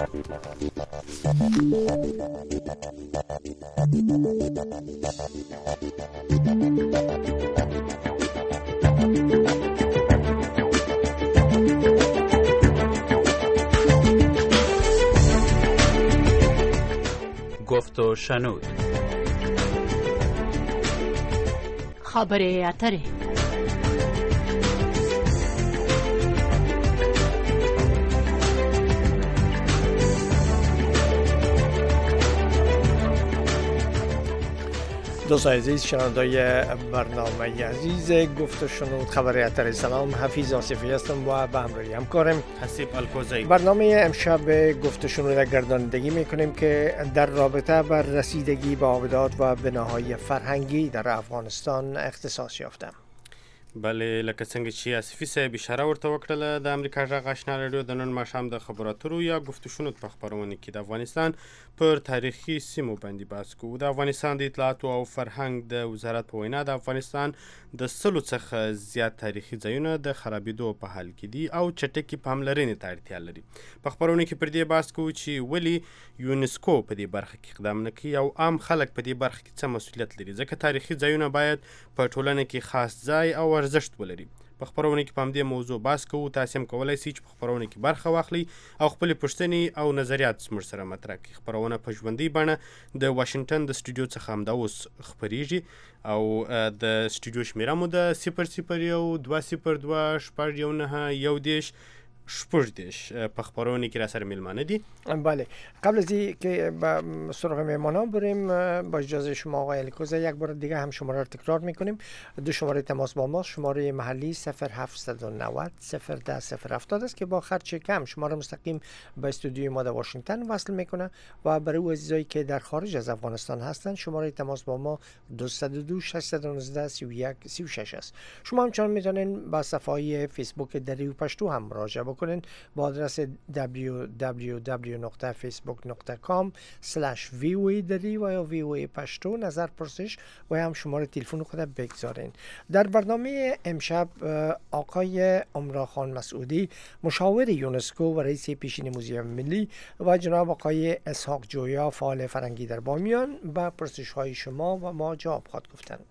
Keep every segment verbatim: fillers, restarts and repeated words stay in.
گفت و شنود. خبر اتره. دوستان عزیز، شنوندای برنامه عزیز گفت و شنود خبر اتر، سلام، حفیظ آصفی هستم و به همراهی همکارم حسیب الکوزی. برنامه امشب گفت و شنود گردانندگی میکنیم که در رابطه بر رسیدگی به آبدات و بناهای فرهنگی در افغانستان اختصاص یافته. بله، لکه څنګه چې آصفي صاحب اشاره ورته وکړله، د امریکا غږ آشنا راډیو د نن ماښام د خبراتو یا گفت و شنود په خبرونه کې د افغانستان پر تاریخي سیمو باندې بحث کوو. د افغانستان د اطلاعاتو او فرهنګ د وزارت په وینا د افغانستان د سلو څخه زیات تاریخي ځایونه د خرابېدو په حال کې دي او چټکې پاملرنې ته اړتیا لري. په خبرونه کې پر دې بحث کوو چې ولې یونسکو په دې برخه کې اقدام نه کوي او عام خلک په دې برخه کې څه مسؤلیت لري، ځکه تاریخي ځایونه باید په ټولنه کې خاص ځای او ارزښت ولري. په خبرونه کې په همدې موضوع بحث کوو. تاسې هم کولی شئ چې په خبرونه کې برخه واخلئ او خپلې پوښتنې او نظریات زموږ سره مطرح کړئ. خبرونه په ژوندۍ بڼه د واشنګټن د سټوډیو څخه همدا اوس خپریږي او د سټوډیو شمیره مو د صفر صفر یو دوه صفر دوه شپږ یو نهه یو دېرش شپږ دېرش. په خبرونه کې را سره میلمانه دي. بله، قبل از اینکه به سراغ میهمانان بریم، با اجازه شما آقای الکوزی یک بار دیگه هم شماره رو تکرار میکنیم. دو شماره تماس با ما، شماره محلی صفر هفتصد و نود صفر ده صفر هفتاد است که با خرج کم شما رو مستقیم به استودیوی ما در واشنگتن وصل میکنه و برای او عزیزایی که در خارج از افغانستان هستند شماره تماس با ما دویست و دو ششصد و نوزده سی و یک سی و شش است. شما همچنان میتونین با صفحه فیسبوک دری پشتو هم مراجعه بکنین با آدرس دبلیو دبلیو دبلیو دات فیسبوک دات کام اسلش وی او ای دری و یا وی او ای پشتو نظر پرسش و هم شماره تلفن خود بگذارین. در برنامه امشب آقای عمرا خان مسعودی مشاور یونسکو و رئیس پیشین موزیم ملی و جناب آقای اسحاق جویا فعال فرهنگی در بامیان به پرسش های شما و ما جواب خواهد گفتند.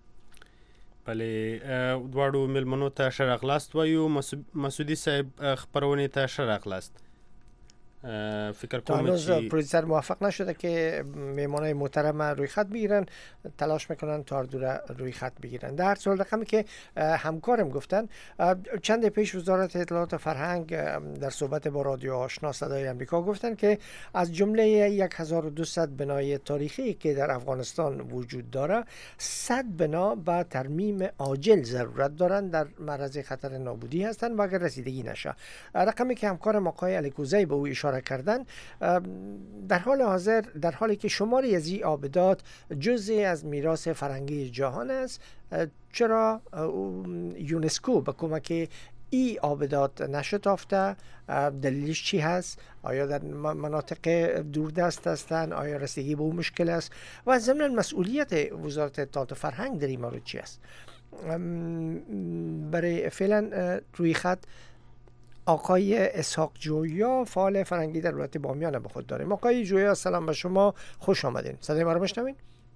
بله، دواړو میلمنو ته ښه راغلاست وایو. مسعودي صاحب خپرونې ته ښه راغلاست. فکر کنم هنوز پروژیسر موفق نشده که میهمانای محترم روی خط بگیرن، تلاش میکنن تا دور روی خط بگیرن. در هر صورت رقمی که همکارم گفتن، چند پیش وزارت اطلاعات و فرهنگ در صحبت با رادیو آشنا صدای امریکا گفتن که از جمله هزار و دویست بنای تاریخی که در افغانستان وجود داره، صد بنا به ترمیم عاجل ضرورت دارن، در معرض خطر نابودی هستن و اگر رسیدگی نشه. رقمی که همکارم آقای الکوزی به او اشاره کردن، در حال حاضر در حالی که شماری از این آبدات جزئی از میراث فرهنگی جهان است، چرا یونسکو به کمک این آبدات نشتافته؟ دلیلش چی هست؟ آیا در مناطق دوردست هستند؟ آیا رسیدگی به اون مشکل است؟ و ضمن مسئولیت وزارت اطلاعات و فرهنگ در این مورد چی است؟ برای فعلا روی خط آقای اسحاق جویا فعال فرهنگی در ولایت بامیان به خود داریم. آقای جویا، سلام به شما، خوش آمدین. صدای ما رو میشنوین؟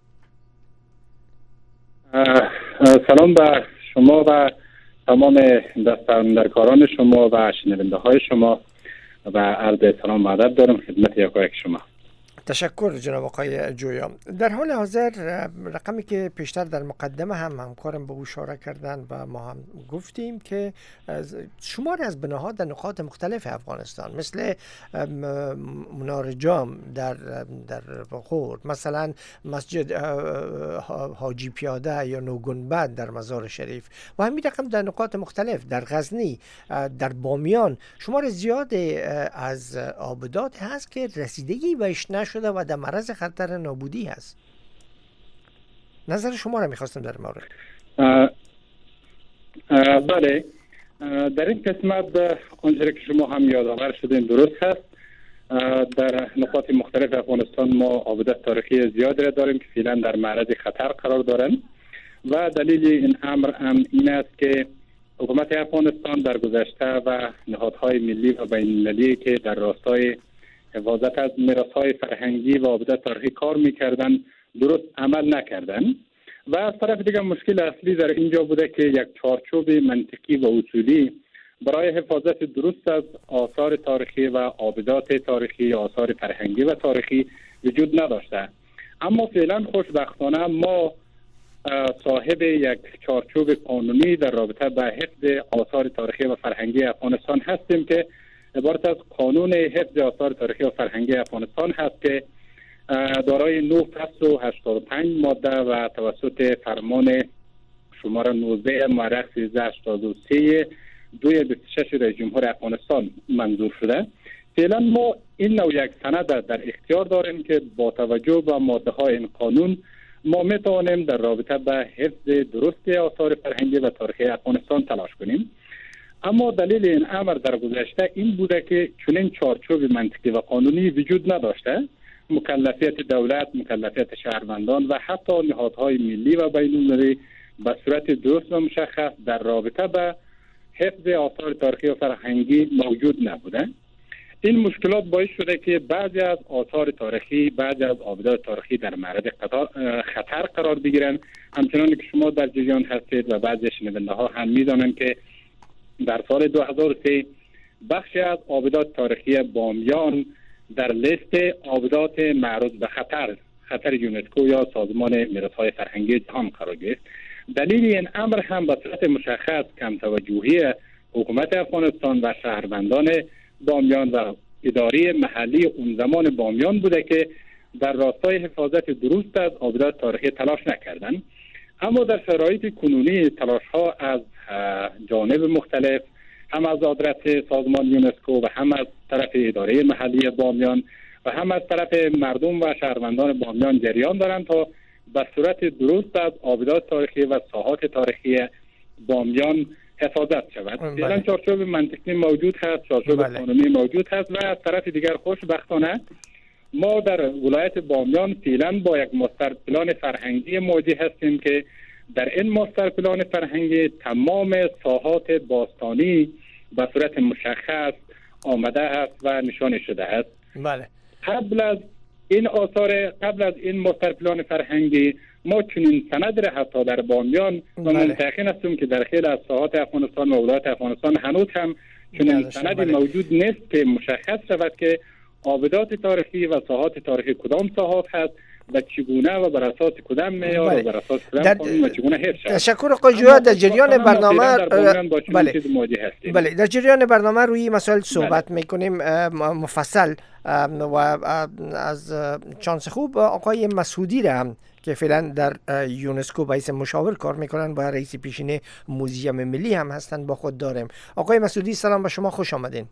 سلام به شما و تمام دستاندرکاران شما و شنونده های شما و عرض سلام و ادب دارم خدمت یکایک شما. تشکر جناب آقای جویا. در حال حاضر رقمی که پیشتر در مقدمه هم همکارم به او اشاره کردن و ما هم گفتیم که شماری از بناها در نقاط مختلف افغانستان مثل منار جام در در خورد، مثلا مسجد حاجی پیاده یا نوگنبد در مزار شریف و همین رقم در نقاط مختلف در غزنی، در بامیان شمار زیاد از آبدات هست که رسیدگی بهش نشده و در معرض خطر نابودی هست. نظر شما را میخواستم در مورد. بله، در این قسمت آنچه که شما هم یادآور شدین درست هست. در نقاط مختلف افغانستان ما آبدات تاریخی زیادی را داریم که فعلا در معرض خطر قرار دارند و دلیل این امر هم این است که حکومت افغانستان در گذشته و نهادهای ملی و بین المللی که در راستای حفاظت از میراث‌های فرهنگی و آبدات تاریخی کار میکردن درست عمل نکردن. و از طرف دیگر مشکل اصلی در اینجا بوده که یک چارچوب منطقی و اصولی برای حفاظت درست از آثار تاریخی و آبدات تاریخی، آثار فرهنگی و تاریخی وجود نداشته. اما فعلا خوشبختانه ما صاحب یک چارچوب قانونی در رابطه با حفظ آثار تاریخی و فرهنگی افغانستان هستیم که عبارت از قانون حفظ آثار تاریخی و فرهنگی افغانستان هست که دارای نه فصل و هشتاد و پنج ماده و توسط فرمان شماره نوزده مورخ سیزده هشتاد و سه دوی بیست و شش رئیس جمهور افغانستان منظور شده. فعلا ما این نوع یک سند در اختیار داریم که با توجه به ماده های این قانون ما می توانیم در رابطه با حفظ درست آثار فرهنگی و تاریخی افغانستان تلاش کنیم. اما دلیل این امر در گذشته این بوده که چنین چارچوب منطقی و قانونی وجود نداشته. مکلفیت دولت، مکلفیت شهروندان و حتی نهادهای ملی و بین‌المللی به صورت درست و مشخص در رابطه با حفظ آثار تاریخی و فرهنگی موجود نبوده. این مشکلات باعث شده که بعضی از آثار تاریخی، بعضی از آبدات تاریخی در معرض خطر قرار بگیرند. همچنان که شما در جریان هستید و بعضی شنونده ها هم می‌دانند که در سال دو هزار و سه بخشی از آبدات تاریخی بامیان در لیست آبدات معرض به خطر خطر یونسکو یا سازمان میراث‌های فرهنگی جهان قرار گرفت. دلیل این امر هم به صورت مشخص کم توجهی حکومت افغانستان و شهروندان بامیان و اداره محلی اون زمان بامیان بوده که در راستای حفاظت درست از آبدات تاریخی تلاش نکردند. اما در شرایط کنونی تلاش ها از جانب مختلف، هم از آدرس سازمان یونسکو و هم از طرف اداره محلی بامیان و هم از طرف مردم و شهروندان بامیان جریان دارند تا به صورت درست از آبدات تاریخی و ساحات تاریخی بامیان حفاظت شود. فعلا چارچوب منطقی موجود هست، چارچوب بله. قانونی موجود هست و از طرف دیگر خوشبختانه ما در ولایت بامیان فعلا با یک ماستر پلان فرهنگی مواجه هستیم که در این ماستر پلان فرهنگی تمام ساحات باستانی به صورت مشخص آمده است و نشان شده است. بله. قبل از این آثار قبل از این ماستر پلان فرهنگی ما چنین سند را حتی در بامیان و منتقین هستیم که در خیلی از ساحات افغانستان و ولایت افغانستان هنوز هم چنین سندی موجود نیست که مشخص شود که آبدات تاریخی و ساحات تاریخی کدام ساحات هست و چگونه و بر اساس کدام معیار و بر اساس کدام قانون و چگونه حفظ شود. تشکر آقای جویا. در جریان برنامه بله بله در جریان برنامه روی مسائل صحبت بله. میکنیم مفصل و از چانس خوب آقای مسعودی را هم که فعلا در یونسکو باعث مشاور کار میکنن و رئیس پیشین موزیم ملی هم هستن با خود داریم. آقای مسعودی سلام به شما، خوش آمدین.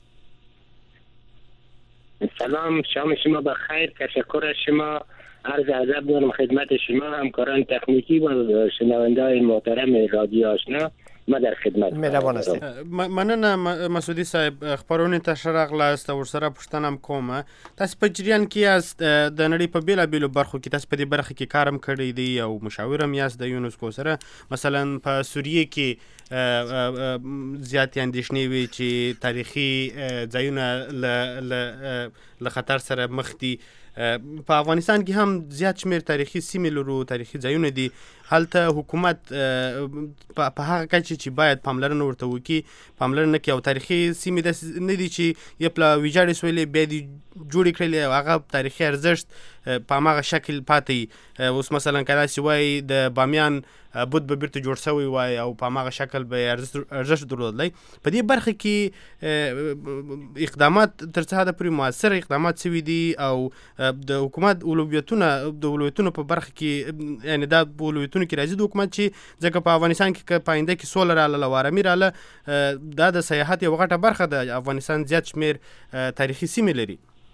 سلام، شام شما بخیر. تشکر از شما، عرض ادب دارم خدمت شما، همکاران تکنیکی و شنونده‌های محترم رادیو آشنا. ما در خدمت مهربان هستید. مننه مسعودي صاحب، خبرونه ته شرغلاست او سره پښتنم کومه. تاسو په جریان کې یاست د نړۍ په بیلا بیلو برخو کې، تاسو په دې برخه کې کارم کړی دی او مشاورم یاست د یونسکو سره. مثلا په سوریه کې زیات اندېښنې وي چې تاریخي ځایونه له خطر سره مخ دي. په افغانستان کې هم زیات شمیر تاریخي سیمې لرو، تاریخي ځایونه دي. هلته حکومت په هغه کچه چې باید پاملرنه ورته وکړي پاملرنه کوي او تاریخي سیمې داسې نه دي چې یې پله ویجاړې سولې بیا دې جوړې کړلې او هغه تاریخي ارزښت په هماغه شکل پاتې. اوس مثلا که داسې وایي د بامیان بود به بیرته جوړ شوی وای او په هماغه شکل به ارزښت درلودلی. په دې برخه کې اقدامات تر څه حده پورې مؤثر اقدامات شوي دي او د حکومت اولویتونه د اولویتونو په برخه کې، یعنې دا په اولویتونو کې راځي د حکومت چې ځکه په افغانستان کې که په آینده کې سوله راغله او ارامي راغله، دا د سیاحت یوه غټه برخه ده. افغانستان زیات شمېر تاریخي سیمې لري.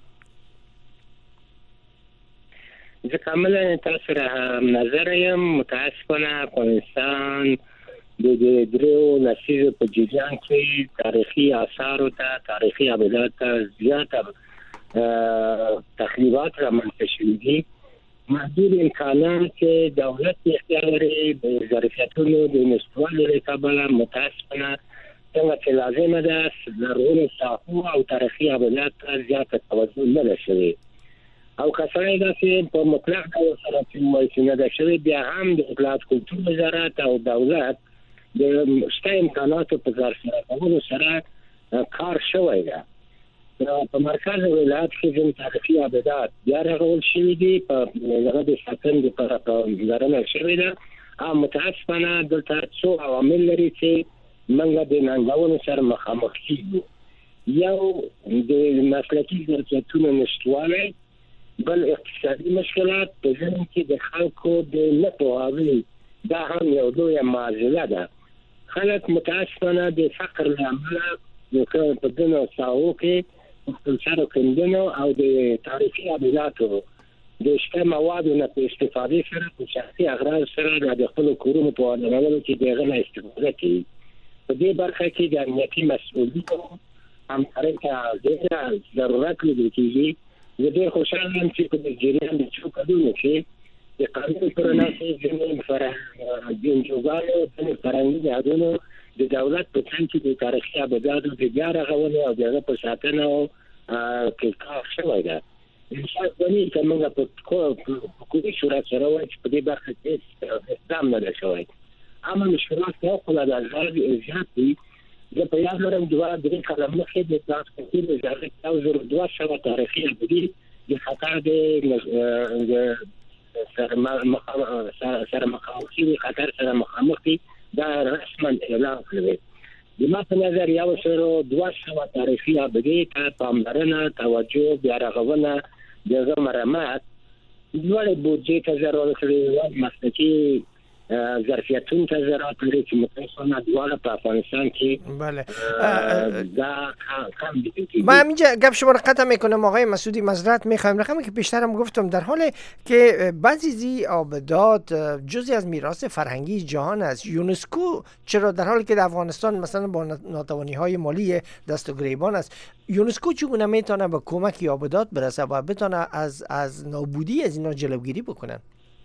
زه کاملا تاسو سره نظر یم. متاسفانه افغانستان د دې درېو لسیزو په جریان کې تاریخي آثارو ته، تاریخي ابدات ته زیاته تخریبات رامنځته شوي دي. محدود امکانات دولت اختیار لري د ظرفیتونو د نشتوالي له کبله متاسفانه څنګه چې لازمه ده لرغونو ساحو او تاریخي ابدات ته زیاته توجه نه ده شوې او که سړی داسې په مطلق ډول سره چې وایي چې نه ده شوې بیا هم د اطلاعات کلتور وزارت او دولت د شته امکاناتو په ظرفیت کولو سره کار شوی ده. په مرکز ولایت کې ځینې تاریخي ابدات بیا رغول شوي دي په هغه د ساتنې لپاره پاملرنه شوې ده او متاسفانه دلته څو عوامل لري چې موږ د ننګونو سره مخامخ کیږو. یو د مسلکي ظرفیتونو نشتوالی، بل اقتصادي مشکلات په ذهن کې د خلکو د نه پوهاوي دا هم یو لویه معضله ده. خلک متاسفانه د فقر له امله په دنو ساحو کې خپل سره کندنو او د تاریخي ابداتو د شته موادو نه په استفاده سره په شخصي اغراض سره د خپل کورونو په ودانولو کې دغه نه استفاده کوي. په دې برخه کې د امنیتي مسؤلیتونو هم طریقه ډېره ضرورت لیدل کېږي. زه ډېر خوشحاله یم چې په دې جریان د څو کلونو کې د قانون پر اساس ځینې انجوګانو ځینې فرهنګي نهادونو د دولت په څنګ کې د تاریخي ابداتو د بیا رغونې او د هغه په ساتنه کې کار شوی ده. انشاء الله چې موږ په کومي صورت سره وایي چې په دې برخه کې استعمال نه ده شوی. اما مشکلات یو خلا د زیات دي. زه په یاد لرم دوه درې کاله مخکې د اطلاعات کلتور وزارت یو زر دوه سوه تاریخي ابدي د خطر د سره مخامخ شوي خطر سره مخامخ دي دا رسما اعلان کړی. د ما په نظر یو سر دوه سوه تاریخي ابدي ته پاملرنه توجه بیا رغونه دغه مرمت لوړې بودجې ته ضرورت لري، مسلکي ظرفیتون ته ضرورت لري چې متاسفانه دواړه په افغانستان کې بله دا کم دي. ما همینجا گپ شما رو قطع میکنم آقای مسعودی، معذرت میخوایم. رقمی که پیشترم گفتم در حالی که بعضی زی آبدات جزئی از میراث فرهنگی جهان است، یونسکو چرا در حالی که در افغانستان مثلا با ناتوانی های مالی دست و گریبان است، یونسکو چگونه میتونه به کمک آبدات برسه و بتونه از از نابودی از اینا جلوگیری بکنن؟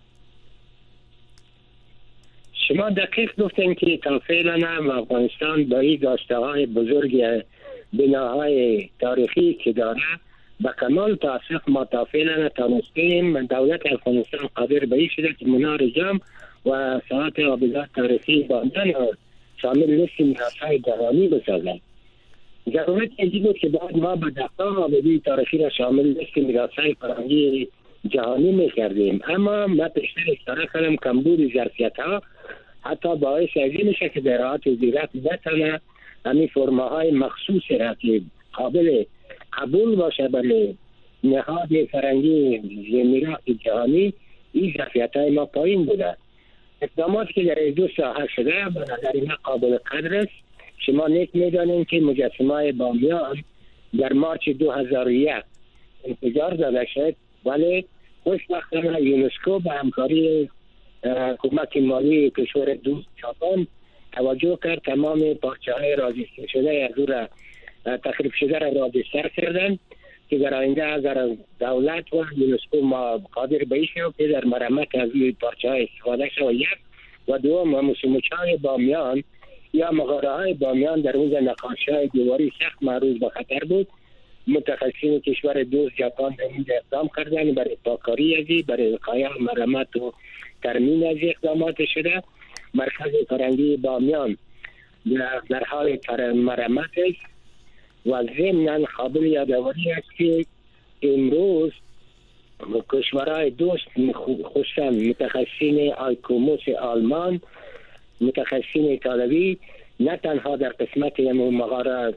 شما دقیق گفتین که تا فعلا افغانستان با این داشته‌های بزرگ بناهای تاریخی که داره به کمال تاسف ما تا فعلا تونستیم دولت افغانستان قادر به این شده که منار جام و ساعت آبدات تاریخی باندن شامل لیست میراث‌های جهانی بسازد. ضرورت این بود که بعد ما به دفتر آبدی تاریخی را شامل لیست میراث‌های فرهنگی جهانی می‌کردیم، اما ما پیشتر اشاره کردم کمبود ظرفیت‌ها حتی باعث از این میشه که در رعایت وزارت بتونه همین فرماهای مخصوص را که قابل قبول باشه برای نهاد فرهنگی میراث جهانی این ظرفیت‌های ما پایین بوده. اقداماتی که در دو ساحه شده به نظر من قابل قدر است. شما نیک میدانید که مجسمه بامیان در مارچ دو هزار و یک انفجار داده شد، ولی خوشبختانه یونسکو به همکاری حکومت مالی کشور دوست ژاپن توجه کرد، تمام پارچه‌های رازیسته شده از او را تخریب شده را رازیستر کردند که در آینده اگر دولت و یونسکو ما قادر به این شود که در مرمت از این پارچه‌های استفاده شود. یک و دوم موسیموچه‌های بامیان یا مغاره‌های بامیان در اون نقاشی‌های دیواری سخت معروض به خطر بود. متخصصین کشور دوست ژاپن در این اقدام کردن برای پاکاری ازی، برای وقایع مرمت و ترمیم از اقدامات شده. مرکز فرهنگی بامیان در حال مرمت است و ضمناً قابل یادآوری است که امروز کشورهای دوست خصوصاً متخصصین آیکوموس آلمان، متخصصین ایتالوی نه تنها در قسمت مغاره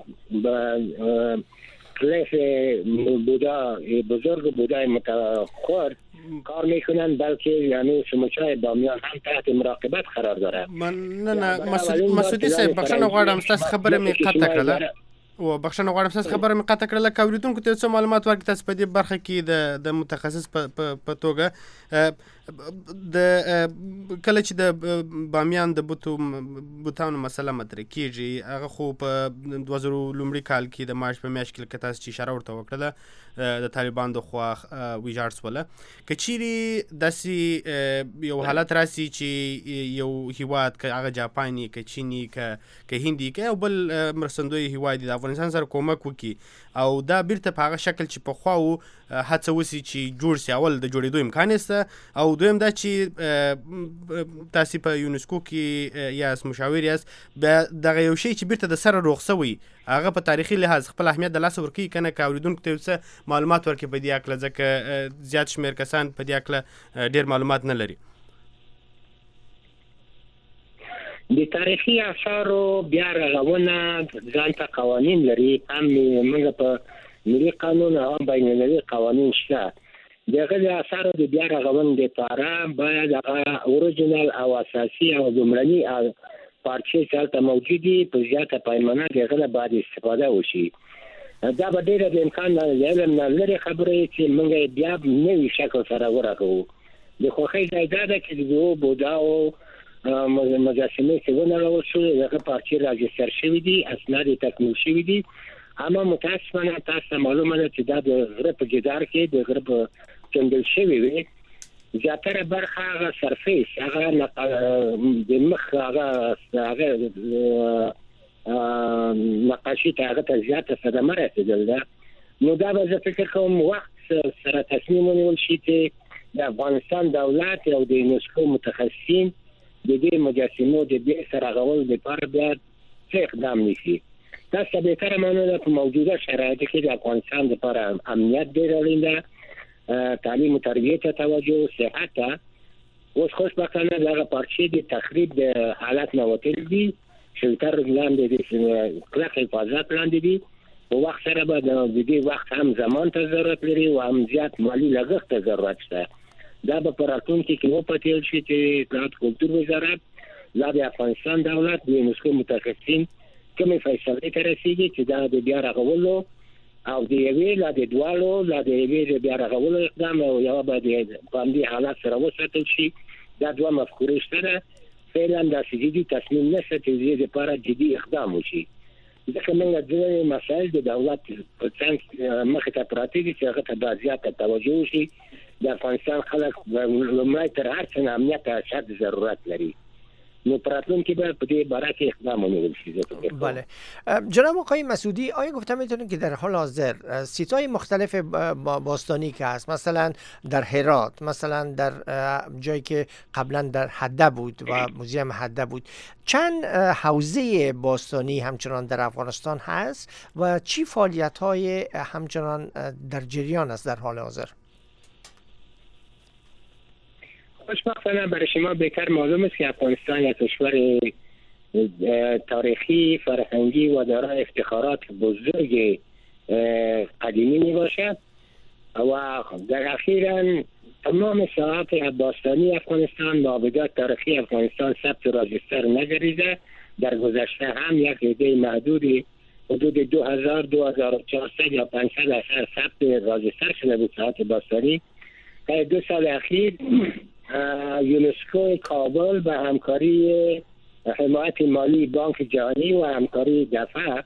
کلیف بودا بزرگ بودای متخور کار میکنن، بلکه یعنی سموچای بامیان هم تحت مراقبت قرار داره. من نه نه مسعودی صاحب بخښنه غواړم تاسو خبره مې قطع کړله او بخښنه غواړم تاسو خبره مې قطع کړله. کوریدونکو ته څه معلومات ورکړئ تاسو په دې برخه کې د د متخصص په توګه د کله چې د بامیان د بوتو بوتانو مسله مطرح کیږي هغه خو په دوه زره لومړي کال کې د مارچ په میاشت کې کتاس چې اشاره ورته وکړه د طالبان د خوا ویجاړ سوله که چیرې داسې یو حالت راسي چې یو هیواد که هغه جاپاني که چینی که که هندي که یو بل مرستندوی هیواد د افغانستان سره کومک وکړي او دا بیرته په هغه شکل چې پخوا و هڅه وسي چې جوړ سي اول د جوړېدو امکان نشته او دویم دا چې تاسو په یونسکو کې یاست مشاور یاست دغه یو شی چې بیرته د سره روغ سوی هغه په تاریخي لحاظ خپل اهمیت د لاسه ورکوي کنه که اورېدونکو ته څه معلومات ورکړي په دې هکله ځکه زیات شمېر کسان په دې هکله ډېر معلومات نه لري. د تاریخي آثارو بیا رغونه ځان ته قوانین لري هم موږ په ملي قانون او بین المللي قوانین شته دغه د آثارو د بیا رغونې لپاره باید هغه اوریجنال او اساسي او لومړني پارچې چې هلته موجودي په زیاته پیمانه دغه نه باید استفاده وشي. دا به ډېره د امکان د علم نه لرې خبرې چې موږ بیا نوي شکل سره ورغوو. د خوښۍ ځای دا ده چې د بوداو مجسمه چې ونړول شو هغه پارچې راجستر شوي دي اسناد یې تکمیل شوي دي اما متاسفانه تاسو معلومه ده چې دا د غره په جدار کې د غره په کندل شوی وي زیاتره برخه هغه سرفیس هغه د مخ هغه هغه نقاشي ته هغه ته زیاته صدمه رسېدل ده نو دا به زه فکر کوم وخت سره تصمیم ونیول شي چې د افغانستان دولت او د یونسکو متخصصین د دې مجسمو د بیا سره رغول لپاره بیا څه اقدام نیسي. تاسو به تر مانه په موجوده شرایطو کې د افغانستان لپاره امنیت ډېر اړین ده تعلیم او تربیه ته توجه صحت ته اوس خوشبختانه دغه پارچې د تخریب د حالت نه وتل دي شلتر لاندې د کلک حفاظت لاندې دي په وخت سره به د دې وخت هم زمان ته ضرورت لري او هم زیات مالی لګښت ته ضرورت شته. دا به په راتلونکي کې وپتېل شي چې اطلاعات کلتور وزارت لا د افغانستان دولت د یونسکو متخصصین کومې فیصلې ته رسېږي چې دا د بیا رغولو او د یوې لا د دواړو لا د یوې د بیا رغولو اقدام او یوه به د باندې حالات سره وساتل شي. دا دوه مفکورې شته ده فعلا داسې جدي تصمیم نشته چې د دې لپاره جدي اقدام وشي ځکه موږ ځینې مسایل د دولت په څنګ مخې ته پراته دي چې هغه ته باید زیاته توجه وشي. د افغانستان خلک لومړی تر هر څه امنیت ته اشد ضرورت لري نو پراتون که باید په دې باره کې اقدام ونیول شي. بله جناب آقای مسعودی آیا گفتم میتونید که در حال حاضر سیت‌های مختلف باستانی که هست مثلا در هرات مثلا در جایی که قبلا در حده بود و موزیم حده بود چند حوزه باستانی همچنان در افغانستان هست و چی فعالیت‌های همچنان در جریان است در حال حاضر؟ خوشبختانه برای شما بهتر معلوم است که افغانستان یک کشور تاریخی فرهنگی و دارای افتخارات بزرگ قدیمی می باشد و در اخیراً تمام ساحات باستانی افغانستان معبدات تاریخی افغانستان ثبت راجستر نگریده. در گذشته هم یک عده محدودی حدود دو هزار دو هزار و چهارصد یا پانصد اثر ثبت راجستر شده بود ساحات باستانی. در دو سال اخیر یونسکو کابل به همکاری حمایت مالی بانک جهانی و همکاری دفع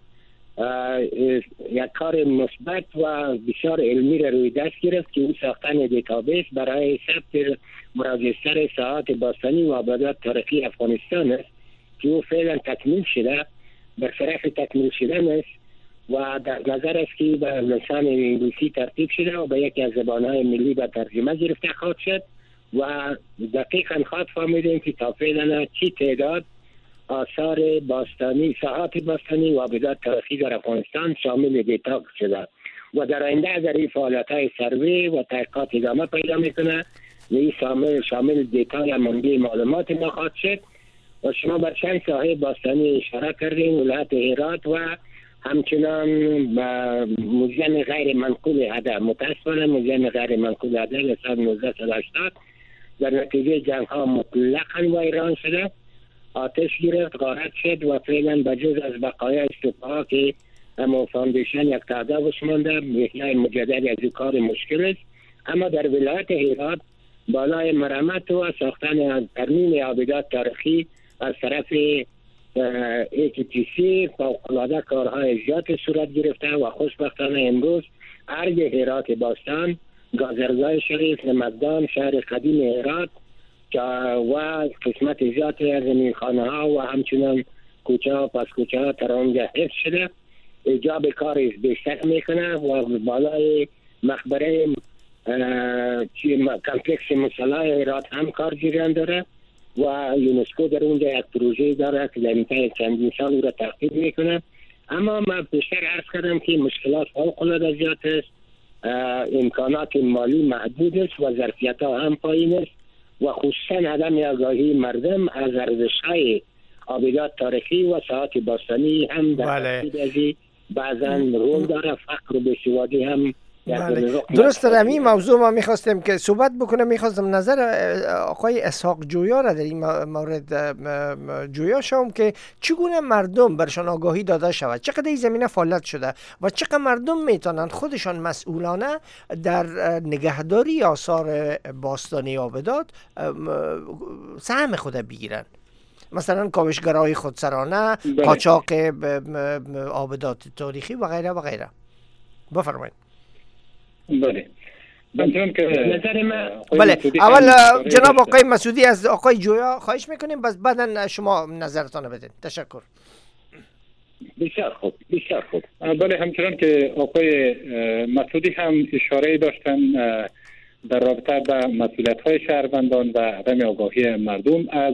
یک کار مثبت و بسیار علمی را روی دست گرفت که او ساختن دیتابیس برای ثبت راجستر ساحات باستانی و آبادات تاریخی افغانستان است که او فعلا تکمیل شده بر طرف تکمیل شدن است و در نظر است که به لسان انگلیسی ترتیب شده و به یکی از زبانهای ملی به ترجمه گرفته خواهد شد و دقیقاً خواهد فهمیدیم که تا فعلا چی تعداد آثار باستانی ساحات باستانی و آبادات تاریخی در افغانستان شامل دیتا شده و در آینده اگر این فعالیت‌های سروی و تحقیقات ادامه پیدا میکنه و این شامل شامل دیتا یا منبع معلومات ما خواهد شد و شما بر چند ساحه باستانی اشاره کردین ولایت هرات و همچنان موزیم غیر منقول هده. متاسفانه موزیم غیر منقول هده در سال نوزده هشتاد در نتیجه جنگ ها مطلقاً ویران شده آتش گرفت غارت شد و فعلا بجز از بقایای استوپاها که اما فاندیشن یک تعدادش مانده احیای مجدد از این کار مشکل است. اما در ولایت هرات بالای مرمت و ساختن ترمیم آبدات تاریخی از طرف ای تی تی سی فوق‌العاده کارهای زیاد صورت گرفته و خوشبختانه امروز ارگ هرات باستان، گازرگاه شریف، نمکدان، شهر قدیم هرات و قسمت زیاد از این خانه ها و همچنان کوچه ها پس کوچه ها در آنجا حفظ شده. ایجاب کار بیشتر میکنه و بالای مقبره کمپلکس مصلی هرات هم کار جریان داره و یونسکو در اونجا یک پروژه داره که در انتهای چندین سال او را تعقیب میکنه. اما من بیشتر عرض کردم که مشکلات فوق‌العاده زیاد است، امکانات مالی محدود است و ظرفیت ها هم پایین است و خصوصا عدم آگاهی مردم از ارزش‌های آبدات تاریخی و ساحات باستانی هم در تفکیک بعضا رول داره. فقر و بیسوادی هم بله. درست در همین موضوع ما میخواستیم که صحبت بکنم. میخواستم نظر آقای اسحاق جویا را در این مورد جویا شوم که چگونه مردم برشان آگاهی داده شود، چقدر این زمینه فعالیت شده و چقدر مردم میتونند خودشان مسئولانه در نگهداری آثار باستانی آبدات سهم خود بگیرند، مثلا کاوشگرای خودسرانه، قاچاق آبدات تاریخی و غیره و غیره. بفرمایید. بله. من که نظر من بله اول جناب آقای مسعودی از آقای جویا خواهش میکنیم، بس بعدا شما نظرتان بدین. تشکر. بسیار خوب بسیار خوب. بله، همچنان که آقای مسعودی هم اشاره داشتن در رابطه با مسئولیت‌های شهروندان و عدم آگاهی مردم از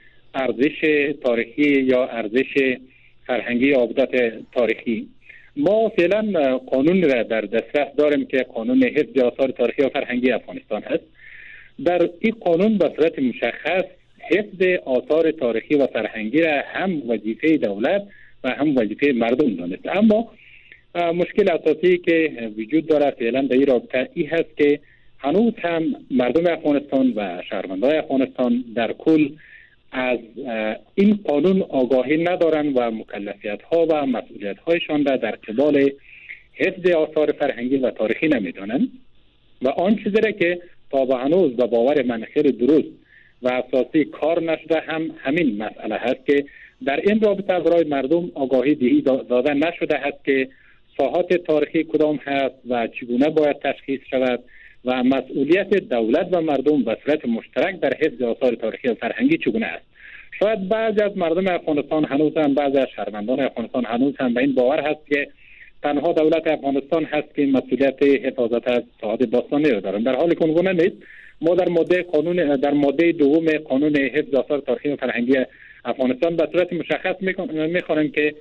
ارزش تاریخی یا ارزش فرهنگی آبدات تاریخی، ما فعلا قانون را در دسترس داریم که قانون حفظ آثار تاریخی و فرهنگی افغانستان هست. در این قانون به صورت مشخص حفظ آثار تاریخی و فرهنگی را هم وظیفه دولت و هم وظیفه مردم دانست. اما مشکل اساسی که وجود داره فعلا در این رابطه این هست که هنوز هم مردم افغانستان و شهروندان افغانستان در کل از این قانون آگاهی ندارند و مکلفیت ها و مسئولیت هایشان را در قبال حفظ آثار فرهنگی و تاریخی نمیدانند و آن چیزی را که تا به هنوز به باور من خیلی درست و اساسی کار نشده هم همین مسئله هست که در این رابطه برای مردم آگاهی دهی داده نشده هست که ساحات تاریخی کدام هست و چگونه باید تشخیص شود و مسئولیت دولت و مردم به صورت مشترک در حفظ آثار تاریخی و فرهنگی چگونه است. شاید بعضی از مردم افغانستان هنوز هم بعضی از شهروندان افغانستان هنوز هم به این باور هست که تنها دولت افغانستان هست که مسئولیت حفاظت از ساحات باستانی را دارند، در حالی که اونگونه نیست. ما در ماده قانون در ماده دوم قانون حفظ آثار تاریخی و فرهنگی افغانستان به صورت مشخص می‌خوانیم که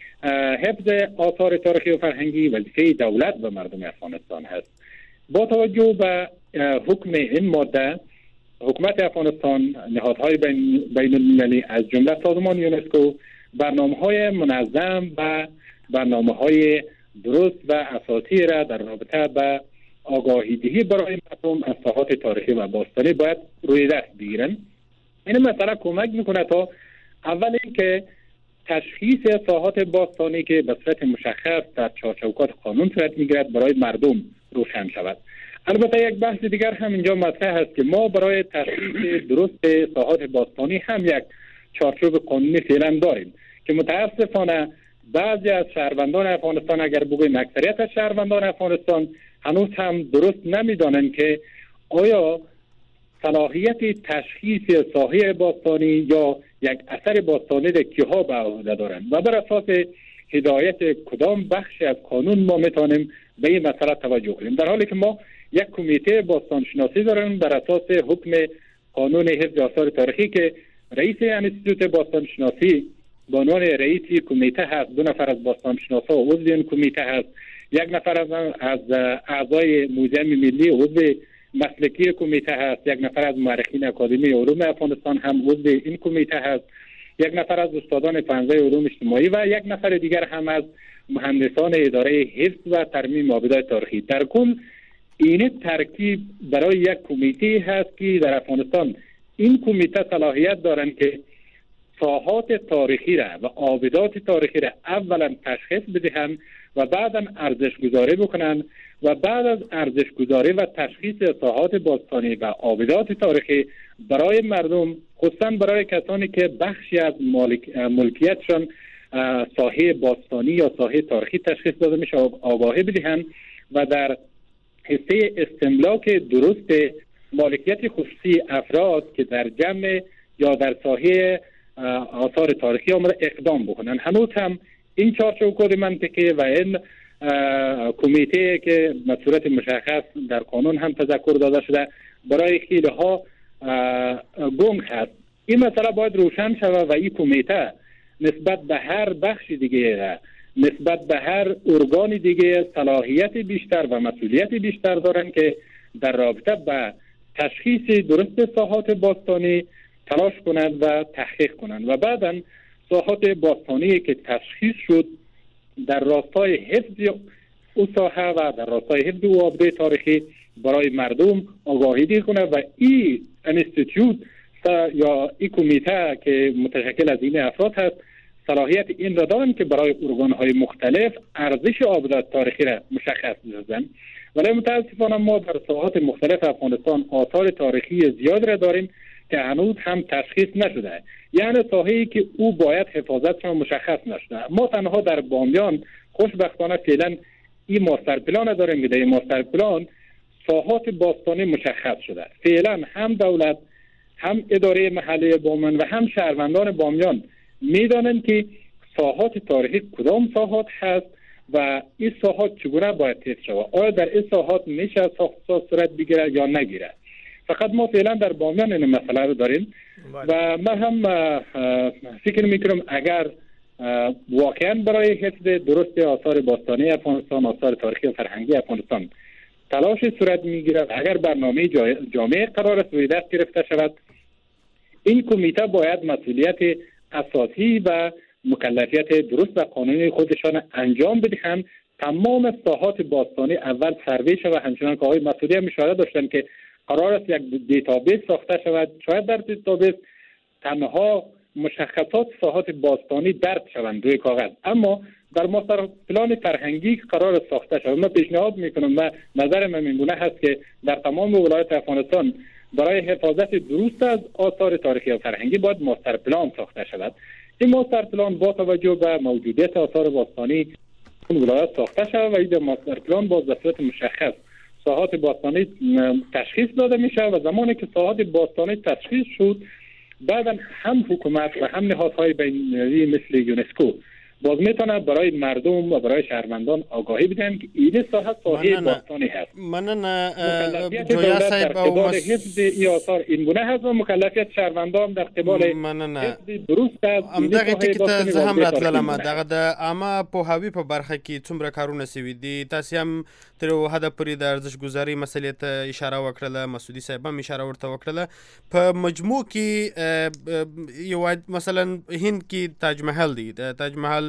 حفظ آثار تاریخی و فرهنگی وظیفه دولت و مردم افغانستان هست. با توجه به حکم این ماده، حکومت افغانستان، نهادهای بین المللی از جمله سازمان یونسکو برنامه‌های منظم و برنامه‌های درست و اساسی را در رابطه با آگاهی دهی برای مردم از ساحات تاریخی و باستانی باید روی دست بگیرن. این مسئله کمک میکنه تا اول اینکه تشخیص ساحات باستانی که به صورت مشخص در چارچوبات قانون صورت میگیرد برای مردم روشن شود. البته یک بحث دیگر هم اینجا مطرح است که ما برای تشخیص درست ساحات باستانی هم یک چارچوب قانونی فعلا داریم که متاسفانه بعضی از شهروندان افغانستان، اگر بگوییم اکثریت از شهروندان افغانستان، هنوز هم درست نمیدانند که آیا صلاحیت تشخیص ساحه باستانی یا یک اثر باستانی را کیها به عهده دارند و بر اساس هدایت کدام بخش از قانون ما میتونیم به این مسئله توجه کنیم، در حالی که ما یک کمیته باستانشناسی داریم بر اساس حکم قانون حفظ آثار تاریخی که رئیس انستیتوت باستانشناسی به عنوان رئیس کمیته هست، دو نفر از باستانشناسا عضو این کمیته هست، یک نفر از از اعضای موزیم ملی عضو مسلکی کمیته هست، یک نفر از مورخین اکادمی علوم افغانستان هم عضو این کمیته هست، یک نفر از استادان فنزای علوم اجتماعی و یک نفر دیگر هم از مهندسان اداره حفظ و ترمیم آبدات تاریخی. در کل این ترکیب برای یک کمیته هست که در افغانستان این کمیته صلاحیت دارند که ساحات تاریخی را و آبدات تاریخی را اولا تشخیص بدهند و بعدا ارزش گذاری بکنن و بعد از ارزش گذاری و تشخیص ساحات باستانی و آبدات تاریخی برای مردم، خصوصا برای کسانی که بخشی از مالک، ملکیتشان ساحه باستانی یا ساحه تاریخی تشخیص داده میشه، آگاهی بدهند و در حصه استملاک درست مالکیت خصوصی افراد که در جمع یا در ساحه آثار تاریخی آمده اقدام بکنن. هنوز هم این چارچوب کد منطقی و این کمیته که به صورت مشخص در قانون هم تذکر داده شده برای خیلی ها گنگ هست. این مسئله باید روشن شود و این کمیته نسبت به هر بخش دیگه، نسبت به هر ارگان دیگه صلاحیت بیشتر و مسئولیت بیشتر دارن که در رابطه با تشخیص درست ساحات باستانی تلاش کنند و تحقیق کنند و بعداً ساحات باستانی که تشخیص شد در راستای حفظ او ساحه و در راستای حفظ او آبده تاریخی برای مردم آگاهی ده کنه و این انستیتیوت یا این کمیته که متشکل از این افراد هست صلاحیت این را دارن که برای ارگان‌های مختلف ارزش آبدات تاریخی را مشخص بسازن. ولی متاسفانه ما در ساحات مختلف افغانستان آثار تاریخی زیاد را داریم که هنوز هم تشخیص نشده، یعنی ساحه‌ای که او باید حفاظت را مشخص نشده. ما تنها در بامیان خوشبختانه فعلا این ماستر پلان داریم که در این ماستر پلان ساحات باستانی مشخص شده. فعلا هم دولت، هم اداره محلی بامیان و هم شهروندان بامیان میدانند که ساحات تاریخی کدام ساحات هست و این ساحات چگونه باید حفظ شود. آیا در این ساحات میشه ساخت صورت بگیره یا نگیره؟ فقط ما فعلا در بامیان این مسئله رو داریم و من هم فکر میکنم اگر واقعا برای حفظ درست آثار باستانی افغانستان، آثار تاریخی و فرهنگی افغانستان تلاش صورت میگیره و اگر برنامه جامع قرار است روی دست گرفته شود، این کمیته باید مسئولیت اساسی و مکلفیت درست و قانونی خودشان انجام بدهند. تمام ساحات باستانی اول سروی شود و همچنان که آقای مسعودی هم اشاره داشتن که قرار است یک دیتابیس ساخته شود. شاید در دیتابیس تنها مشخصات ساحات باستانی درج شوند روی کاغذ، اما در ماستر پلان فرهنگی قرار ساخته شود. من پیشنهاد میکنم و نظر من این گونه هست که در تمام ولایت افغانستان برای حفاظت درست از آثار تاریخی و فرهنگی باید ماستر پلان ساخته شود. این ماستر پلان با توجه به موجودیت آثار باستانی اون ولایت ساخته شود و این ماستر پلان باز به صورت مشخص ساحات باستانی تشخیص داده میشه و زمانی که ساحات باستانی تشخیص شد بعدا هم حکومت و هم نهادهای بین‌المللی مثل یونسکو باز میتونه برای مردم و برای شهروندان آگاهی بدن که این ساحه ساحه باستانی هست. مننه جویا صاحب او قبال حفظ این آثار این گونه هست و مکلفیت شهروندان در قبال حفظ درست از ام دغه ټکی ته زه هم راتلم. دغه د عامه پوهاوي په برخه کې څومره کارونه سوي دي، تاسو هم تر حده پورې د ارزش گذاري مسلې ته اشاره وکړله، مسعودي صاحب هم اشاره ورته وکړله. په مجموع کې یو مثلا هند کې تاج محل دی، د تاج محل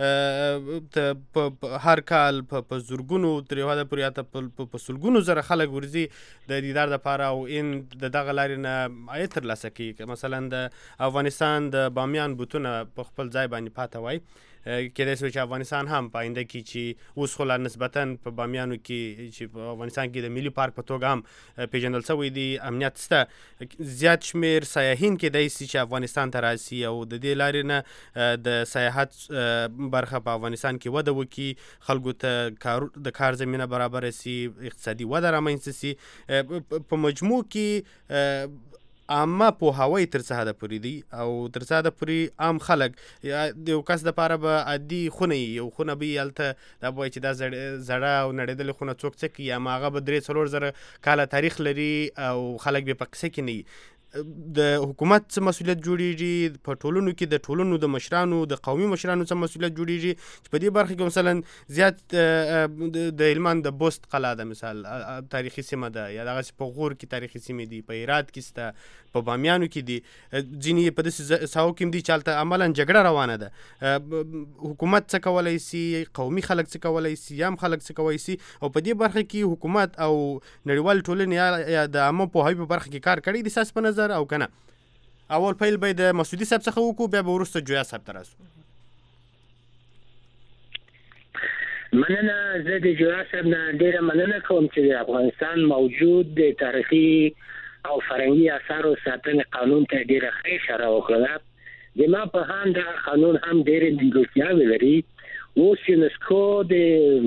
په هر کال په زرګونو تر یو حده پورې اته په سلګونو زره خلک ورځي د دیدار دپاره او ان د دغه لارې نه عاید ترلاسه کوي. مثلا د افغانستان د بامیان بوتونه په خپل ځای باندې پاته وای، کېدای شي چې افغانستان هم په آینده کې چې اوس خو لا نسبتا په بامیانو کې چې په افغانستان کې د ملي پارک په توګه هم پیژندل شوی دی، امنیت شته، زیات شمېر سیاحین کېدای شي چې افغانستان ته راسي او د دې لارې نه د سیاحت برخه په افغانستان کې وده وکړي، خلکو ته د کار زمینه برابره سي، اقتصادي وده رامنځته سي. په مجموع کې عامه پوهاوی تر څه حده پورې دی او تر څه حده پورې عام خلک د یو کس دپاره به عادي خونه وي، یو خونه به یې هلته دا به وایي چې دا زړه او نړېدلې خونه څوک څه کوي، اما هغه به درې څلور زره کاله تاریخ لري او خلک به په قصه کې نه وي. د حکومت څه مسؤلیت جوړیږي، په ټولنو کې د ټولنو د مشرانو د قومي مشرانو څه مسؤلیت جوړیږي چې په دې برخه کې مثلا زیات د هلمند د بست قلعه ده مثال تاریخي سیمه ده، یا دغسې په غور کې تاریخي سیمې دي، په هرات کې شته، په بامیانو کې دي، ځینې په داسې ساحو کې هم دي چې هلته عملا جګړه روانه ده. حکومت څه کولی سي، قومي خلک څه کولی سي، عام خلک څه کولی سي، او په دې برخه کې حکومت او نړیوال ټولنې یا د عامه پوهاوي په برخه کې کار کړی دي ستاسو په نظر او کنه؟ اول پیل به د مسعودي صاحب څخه وکړو، بیا به وروسته جویا صاحب ته راسو. مننه. زه د جوړا صاحب نه ډیره مننه کوم چې د افغانستان موجود د تاریخي او فرهنګي اثارو ساتنې قانون ته ډیره ښه اشاره وکړه. د ما په هم دا قانون هم ډیره نیمګړتیاوې لري. اوس یونسکو د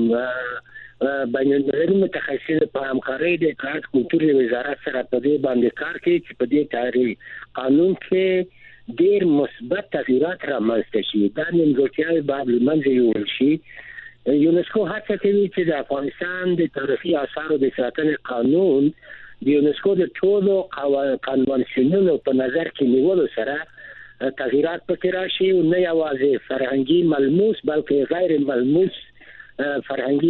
بین المللي متخصص په همکارۍ د اطلاعات کلتور وزارت سره په دې باندې کار کوي چې په دې تاریخ قانون کې ډیر مثبت تغییرات رامنځته شي. دا نیمګړتیاوې باید له منځه یوړل شي. یونسکو هڅه کوي چې د افغانستان د تاریخي اثارو د ساتنې قانون د یونسکو د ټولو قانونونو په نظر کې نیولو سره تغییرات پکې راشي او نه یوازې فرهنګي ملموس بلکې غیر ملموس فرهنګي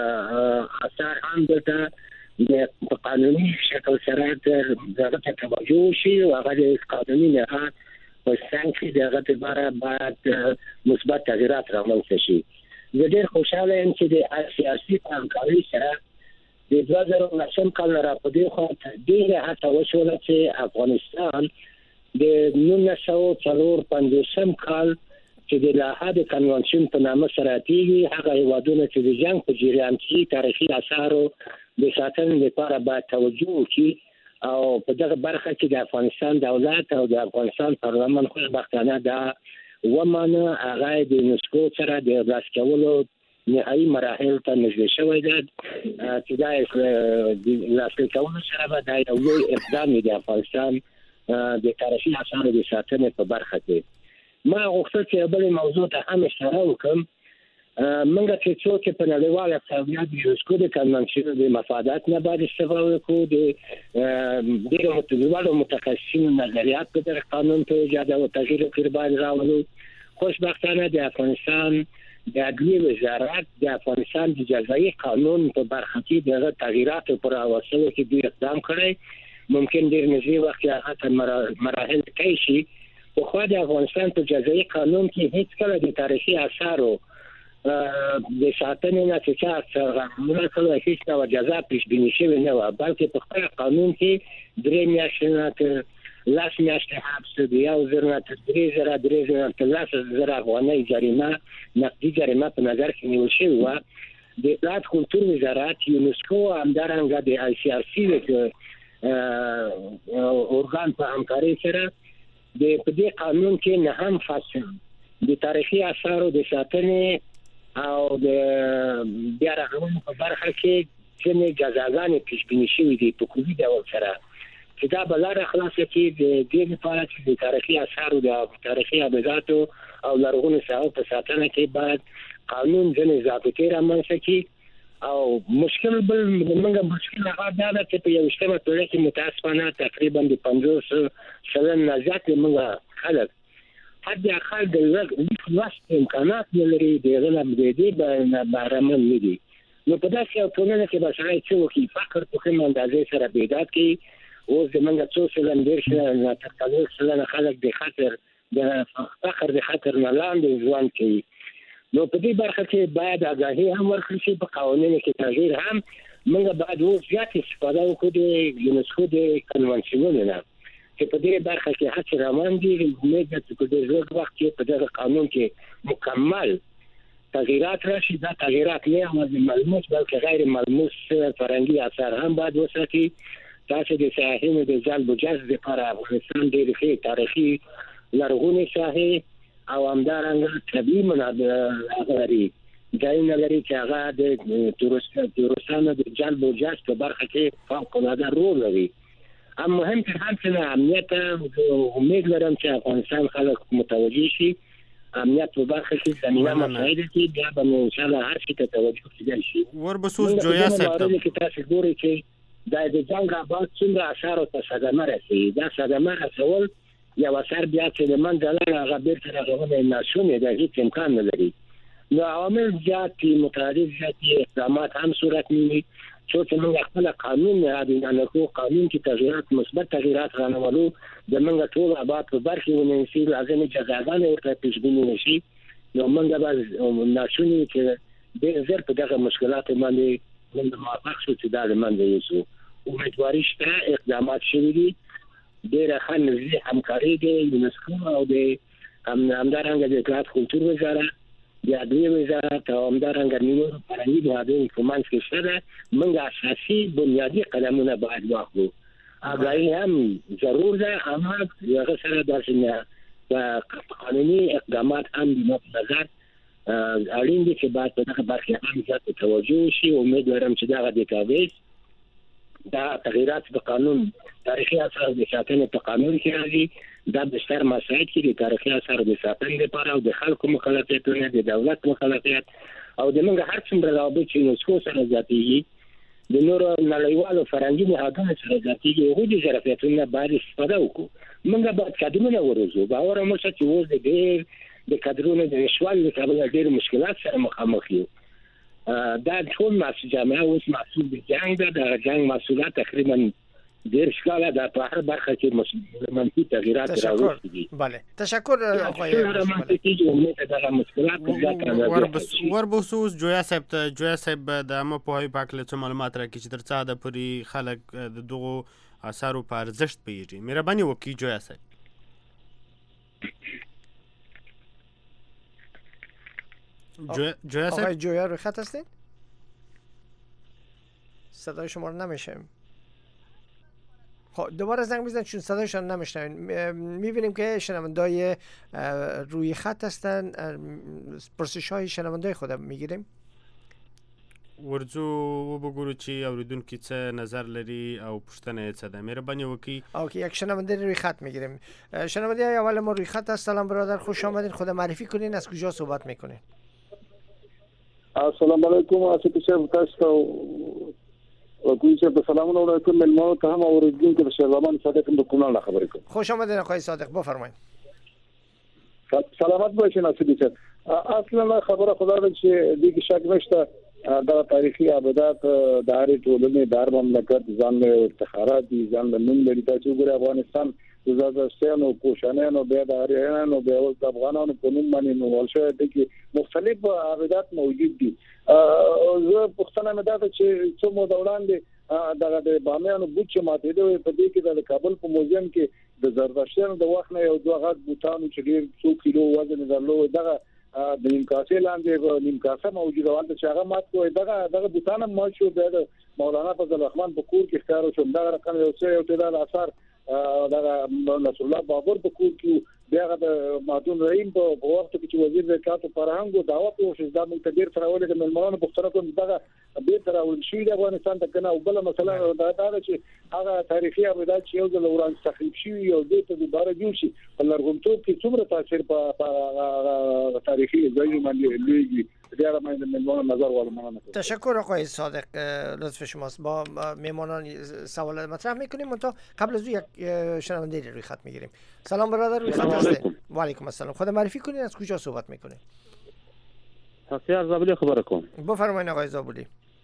اثار هم د قانوني شکل سره دغه ته توجه شي او هغه د قانوني نهاد په څنګه کې دغه لپاره باید مثبت تغییرات رامنځته شي. زه ډېر خوشاله یم چې د سیاسي همکارۍ سره د دوه زره نهم کال را په دې خوا ډېره هڅه وشوله چې افغانستان د نولس سوه څلور پنځوسم کال چې د لاهه کنوانسیون په نامه سره تیږي هغه هیوادونه چې د جنگ په جریان کې تاریخي اثارو د ساتنې لپاره باید توجه وکړي او په دغه برخه کې د افغانستان دولت او د افغانستان پارلمان خوشبختانه دا ومانه هغه د یونسکو سره د لاس کولو نهایي مراحل ته نږدې شوی دی چې دا د لاس کولو سره به دا یو لوی اقدام دی د افغانستان د تاریخي اثارو د ساتنې په برخه کې. ما غوښتل چې بل موضوع ته هم اشاره وکړم. موږ چې څوک په نړیواله فعالیت د یونسکو د کنوانسیون د مفادات نه باید استفاده وکړو. د ډېرو متداولو متخصصینو نظریات په دغه قانون ته ایجاد او تغییر کې باید راولو. خوشبختانه د افغانستان د عدلیې وزارت د افغانستان د جزایي قانون په برخه کې دغه تغییرات پر راوستلو کې ډېر اقدام کړی. ممکن ډېر نږدې وخت کې هغه ته مراحل طی شي. خو د افغانستان په جزایي قانون کې هیڅ کله د تاریخي اثارو د ساتنې نه چې څه کله هیڅ ډول جزا پیش بینی شوې نه وه بلکې په خپل قانون کې درې میاشتې نه تر لس میاشتې حبس د یو زر نه تر درې زره درې زره تر لس زره افغانۍ جریمه نقدي جریمه په نظر کې نیول شوې وه. د اطلاعات کلتور وزارت یونسکو همدارنګه د آی سی آر سی ارګان په همکارۍ سره د په دې قانون کې نه هم فصل د تاریخي اثارو د ساتنې او د بیا رغونې په برخه کې ځینې جزاګانې پیش بیني شوي دي په کلي ډول سره چې دا به لاره خلاصه کړي د دې لپاره چې د تاریخي اثارو د تاریخي ابداتو او لرغونو ساحو په ساتنه کې باید قانون ځینې ضابطې رامنځته کړي. او مشکل بل موږ مشکل هغه دا ده چې په یوشتمه پېړۍ کې متاسفانه تقریبا د پنځوس سلنه زیات موږ خلک حد اقل د لوست امکانات نه لري د علم د دې بهرمن نه دي. نو په داسې یو ټولنه کې به سړی څه وکړي؟ فقر په کوم اندازې سره بیداد کړي. اوس زموږ څو سلنه دېرش سلنه تر څلور سلنه خلک د خطر د فقر د خطر نه لاندې ژوند کوي. نو په دې برخه کې باید آگاهي هم ورکړل شي. په قوانینو کې تغییر هم موږ باید اوس زیات استفاده وکړو د یونسکو د کنوانسیونونو نه چې په دې برخه کې هڅې روان دي. امید ده چې په ډېر لږ وخت کې په دغه قانون کې مکمل تغییرات راشي. دا تغییرات نه یوازې ملموس بلکې غیر ملموس فرهنګي اثار هم باید وساتي. تاسو د سیاحینو د جلب و جذب لپاره افغانستان ډېرې ښې تاریخي لرغونې ساحې او همدارنګه طبیعي منابع هغه لري ځایونه لري چې هغه د تورستانو د جلب و جذب په برخه کې فوق‌العاده رول لري. هم مهم تر هر څه نه امنیت امید لرم چې افغانستان خلک متوجه شي. امنیت په برخه کې زمینه مساعده کې بیا به ان شاء الله هر څه ته توجه کیدای شي. وربسوس جویا صاحب ته تاسو ګورئ چې دا د جنگ آباد څنګه اثارو ته صدمه رسېږي. دا صدمه رسول یو اثر بیا چې د منځه لاړ هغه بیرته رغونې ناشونې ده، هیڅ امکان نه لري. نو عوامل زیات دي، متعدد زیات اقدامات هم صورت نیسي. څو چې موږ خپل قانون نه کوو، قانون کې تغییرات مثبت تغییرات رانولو د موږ ټول آباد په برخه ونیسي، لازم جزاګانې ورته پیش بینی نشي. نو موږ به ناشونې چې ډېر زر په دغه مشکلات باندې موږ موافق شو چې دا د منځه یوسو. امیدواري شته، اقدامات شوي دي، ډېره ښه نږدې همکاري د یونسکو او د همدارنګه د اطلاعات کلتور وزارت د عدلیې وزارت او همدارنګه نورو فرهنګي معاونین په منځ کې شته. موږ اساسي بنیادي قدمونه باید واخلو. آگاهی هم ضرور ده، اما هغه سره داسې نه قانوني اقدامات هم د نظر اړین دي چې باید په دغه برخه هم زیات توجه وشي. امیدوارم چې دغه ډیټابیس دا تغییرات په قانون تاریخي اثار د ساتنې په قانون کې راځي. دا بستر مسایل کې د تاریخي اثار د ساتنې لپاره او د خلکو مکلفیتونه، د دولت مکلفیت او د موږ هر څومره روابط چې نسخو سره ذاتي د نورو نړیوالو فرهنګي نهادونو سره ذاتي هغوی د ظرفیتونو باید استفاده وکړو. موږ باید کادرونه وروزو. باور مو چې اوس د ډېر د کادرونو د نشوالي له کبله ډېر مشکلات سره مخامخ یو. دا ټول مسؤل جامعه اوس مسؤل د جنگ ده. د جنگ مسؤلیت تقریبا ډېر ښکاره ده په هر برخه کې منفي تغییرات راوستي دي. بله تشکر آقای وربوسوس جویا صاحب ته جویا صاحب د عامه پوهاوي په هکله څه معلومات راکړي چې تر څه حده پورې خلک د دغو اثارو په ارزښت پوهېږي. مهرباني وکړئ جویا صاحب. جویا صاحب آقای جویا روی خط هستین؟ صدای شما رو نمیشنویم. خب دوباره زنگ بزنید چون صدایشان نمیشنویم. میبینیم که شنوندای روی خط هستن. پرسش های شنوندای خودم میگیریم. ورځو وبګورو چې اوریدونکي څه نظر لري او پوښتنه یې څه ده. مهرباني وکړئ. اوکی یک شنونده روی خط میگیریم. شنونده اول ما روی خط هست. سلام برادر، خوش آمدین. خود معرفی کنین، از کجا صحبت میکنین؟ السلام علیکم. آصف صاحب تاسو او کوم چې په سلامونه علیکم ملمو ته هم اوریدونکو د شهربان صادق د کومه خبرې کوم. خوش آمدین آقای صادق، بفرمایید. سلامت باشین آصف صاحب. اصلا خبره خدا ده چې دغه شک نشته دا تاریخي ابدات د هرې ټولنې د هر مملکت ځان له افتخارات دي، ځان له نوم لري. چې ګوره افغانستان د زادستانو کوشانانو بیا د اریانو بیا د افغانانو په نوم باندې نومول شوی دی چې مختلف ابدات موجود دي. زه پوښتنه مې ده چې څو مو دوران دغه د بامیانو بوت چې ماته دی په دې کې د کابل په موزیم کې د زردشتیانو د وخت نه یو دوه غټ بوتانو چې ډېر څو کیلو وزن درلود دغه د نیمکاسه لاندې نیمکاسه موجوده و چې هغه مات کوی دغه دغه بوتانه ما شو د مولانا فضل الرحمن په کور کې ښکارو شو. دغه رقم یو څه یو ټول اثر دغه نصر الله بابر په کور کې بیا د ماتون رحیم په وخت کې چې وزیر زکات او فرهنګ دعوت وشو د مقتدر سره ولې د ملمنانو پښتنه کوم دغه به تر اول شي د افغانستان ته کنه او بل مثلا دا دا چې هغه تاریخي ابدات چې یو ځل وران تخریب شي او د ته دوباره جوړ شي په لرغونتوب کې څومره تاثیر په تاریخي ځایونو باندې لوي دیاره من ملمنان نظر والمنان. تشکر آقای صادق، لطف شماست. با میمانان سوال مطرح میکنیم تا قبل از یک شنونده روی خط میگیریم. سلام برادر، روی خط هستین؟ و علیکم السلام. خود معرفی کنین، از کجا صحبت میکنین؟ حسیار زابلی خبر کوم. بفرمایید آقای زابلی.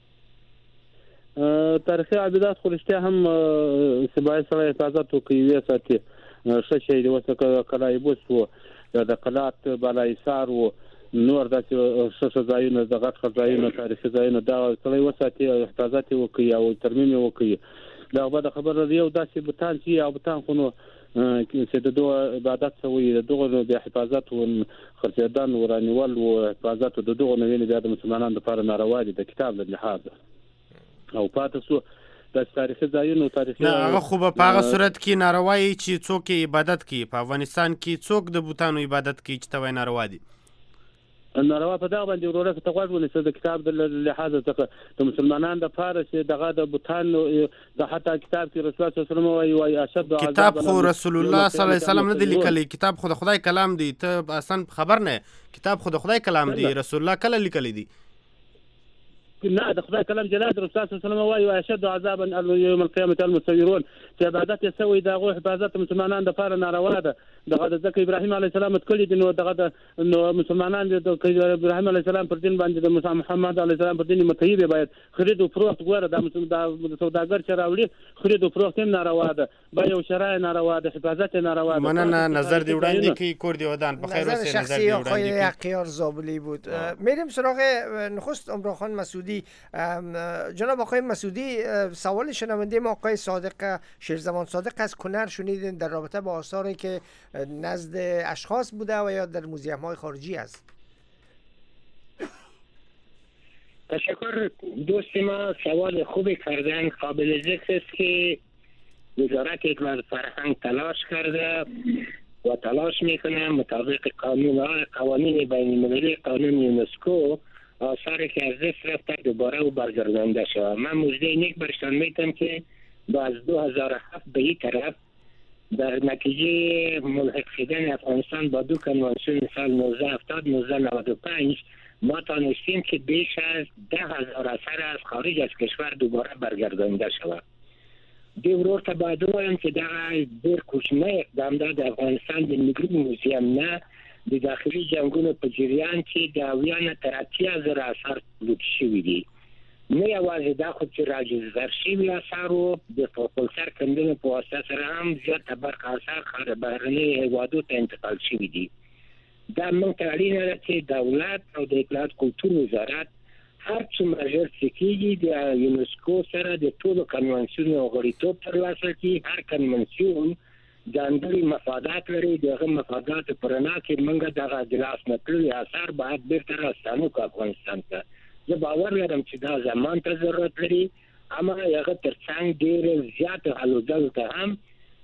تاریخي ابدات خورشته هم سبای سره حفاظت کوي ساتي. ششه د وسکه کلای بوس وو د قلات بالای سار وو نور داسې ششه ځایونه د غټ ځایونه تاریخي ځایونه دا سړی وساتي حفاظت وکړي او ترمیم وکړي. دا به خبر دی او داسې بوتان چې او بوتان خو نو چې د دوه عبادت سوی د دغه د حفاظت او خرڅدان ورانیول او حفاظت د دغه نوینې د مسلمانانو لپاره ناروا دي د کتاب له لحاظ او پاتې سو د تاریخي ځایونو تاریخي هغه خو په هغه صورت کې ناروایی چې څوک عبادت کوي په افغانستان کې څوک د بوتانو عبادت کوي چې توای ناروا دي ناروا په دغه باندې ورته ته غوړ ونیسه د کتاب د لحاظ څخه د مسلمانانو د فارس دغه د بوتانو د حتی کتاب کې رسول الله صلی الله علیه وسلم وايي اشد عذاب کتاب خو رسول الله صلی الله علیه وسلم نه دی لیکلی کتاب خو د خدای کلام دی ته اصلا خبر نه کتاب خو د خدای کلام دی رسول الله کله لیکلی دی نه د خدای کلام جلاد رسول الله صلی الله علیه وسلم وايي اشد عذابا يوم القيامه المسيرون چې عبادت یې سوی د غو حفاظت مسلمانانو د فار ناروا ده دغه د ذکر ابراهیم علیه السلام تکلی دي نو دغه نو مسلمانانو د ابراهیم علیه السلام پر دین باندې د محمد علیه السلام پر دین متحیب باید خرید او فروخت غوړه د سوداګر چې راوړي خرید او فروخت هم ناروا ده با یو شرای ناروا ده حفاظت ناروا ده. مننه نظر دی وړاندې کی کور دی ودان په خیر اوسه نظر دی وړاندې کی اقیار زابلی بود. میریم سراغ نخست عمران خان مسعودی. جناب آقای مسعودی سوال شنونده ما آقای صادق شیرزمان صادق از کنر شنیدین در رابطه با آثاری که نزد اشخاص بوده و یا در موزیم های خارجی است. تشکر دوست ما، سوال خوبی کردن. قابل ذکر است که وزارت اطلاعات فرهنگ تلاش کرده و تلاش میکنه مطابق قانون قوانین بین المللی، قانون یونسکو، آثاری که از دست رفته دوباره و برگردانده شود. من موضوع نیک برشان میتونم که با از دو هزار و هفت به این طرف در نتیجه ملحق شدن افغانستان با دو کنوانسیون سال نوزده هفتاد نوزده نود و پنج ما تانستیم که بیش از ده هزار اثر از خارج از کشور دوباره برگردانده شود. دیورور تا باید وایم که دغه ډېر کوچنی اقدام ده د افغانستان د ملي موزیم نه د داخلي جنګونو په جریان کې د اویا نه تر اتیا زره اثار لوټ شوي دي. نه یوازې دا خو چې راجزر شوي اثار و د خپلسر کندنو په واسطه سره هم زیاته برخه اثار بهرنیو هیوادو ته انتقال شوي دي. دا موږ ته اړینه ده چې دولت او د اطلاعات کلتور وزارت هر څومره ژر چې کېږي د یونسکو سره د ټولو کنوانسیونو غړیتوب ترلاسه کړي. هر کنوانسیون ځانګړي مفادات لري، د هغه مفاداتو په رڼا کې موږ دغه د لاس نه تللي اثار باید بېرته راستانه کړو افغانستان ته. زه باور لرم چې دا زمان ته ضرورت لري، اما هغه تر څنګ ډېر زیات هلو ځلو ته هم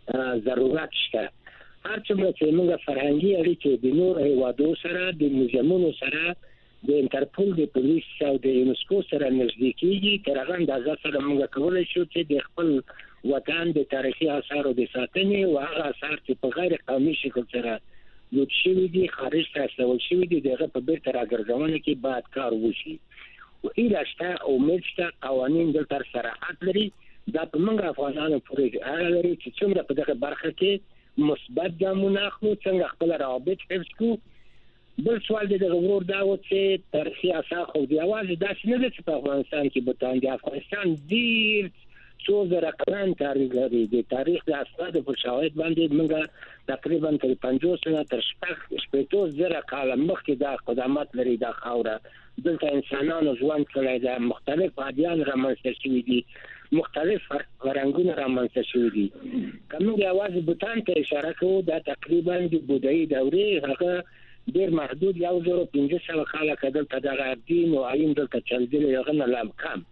ضرورت شته. هر څومره چې موږ فرهنګي اړیکې د نورو هیوادو سره، د موزیمونو سره، د انټرپول، د پولیس او د یونسکو سره نږدې کېږي، تر هغه اندازه سره موږ کولی شو چې د خپل وطن د تاریخي اثارو د ساتنې او هغه اثار چې په غیر قانوني شکل سره لوټ شوي دي، خارج ته استول شوي دي، د هغه په بیرته راګرځونه کې باید کار وشي. و ایله شته، امید شته، قوانین دلته صراحت لري. دا په موږ افغانانو پورې اړه لري چې څومره په دغه برخه کې مثبت ګامونه اخلو، څنګه خپل روابط حفظ کړو. بل سوال د دغه ورور دا و چې تاریخي اثار خو د یوازې داسې نه ده چې په افغانستان کې بوتان د افغانستان ډېر څو زره کلن تاریخ لري. د تاریخ د اسنادو په شواهد باندې موږ تقریبا تر پنځوس نه تر شپږ شپېتو زره کاله مخکې دا قدامت لري. دا خاوره دلته انسانانو ژوند کړی ده، مختلف ادیان رامنځته شوي دي، مختلف فرهنګونه رامنځته شوي دي. که موږ یوازې بوتان ته اشاره کوو، دا تقریبا د بودایي دورې هغه ډېر محدود یو زره پنځه سوه کاله که دلته دغه دین او آیین دلته چلېدلی، هغه نه لا کم.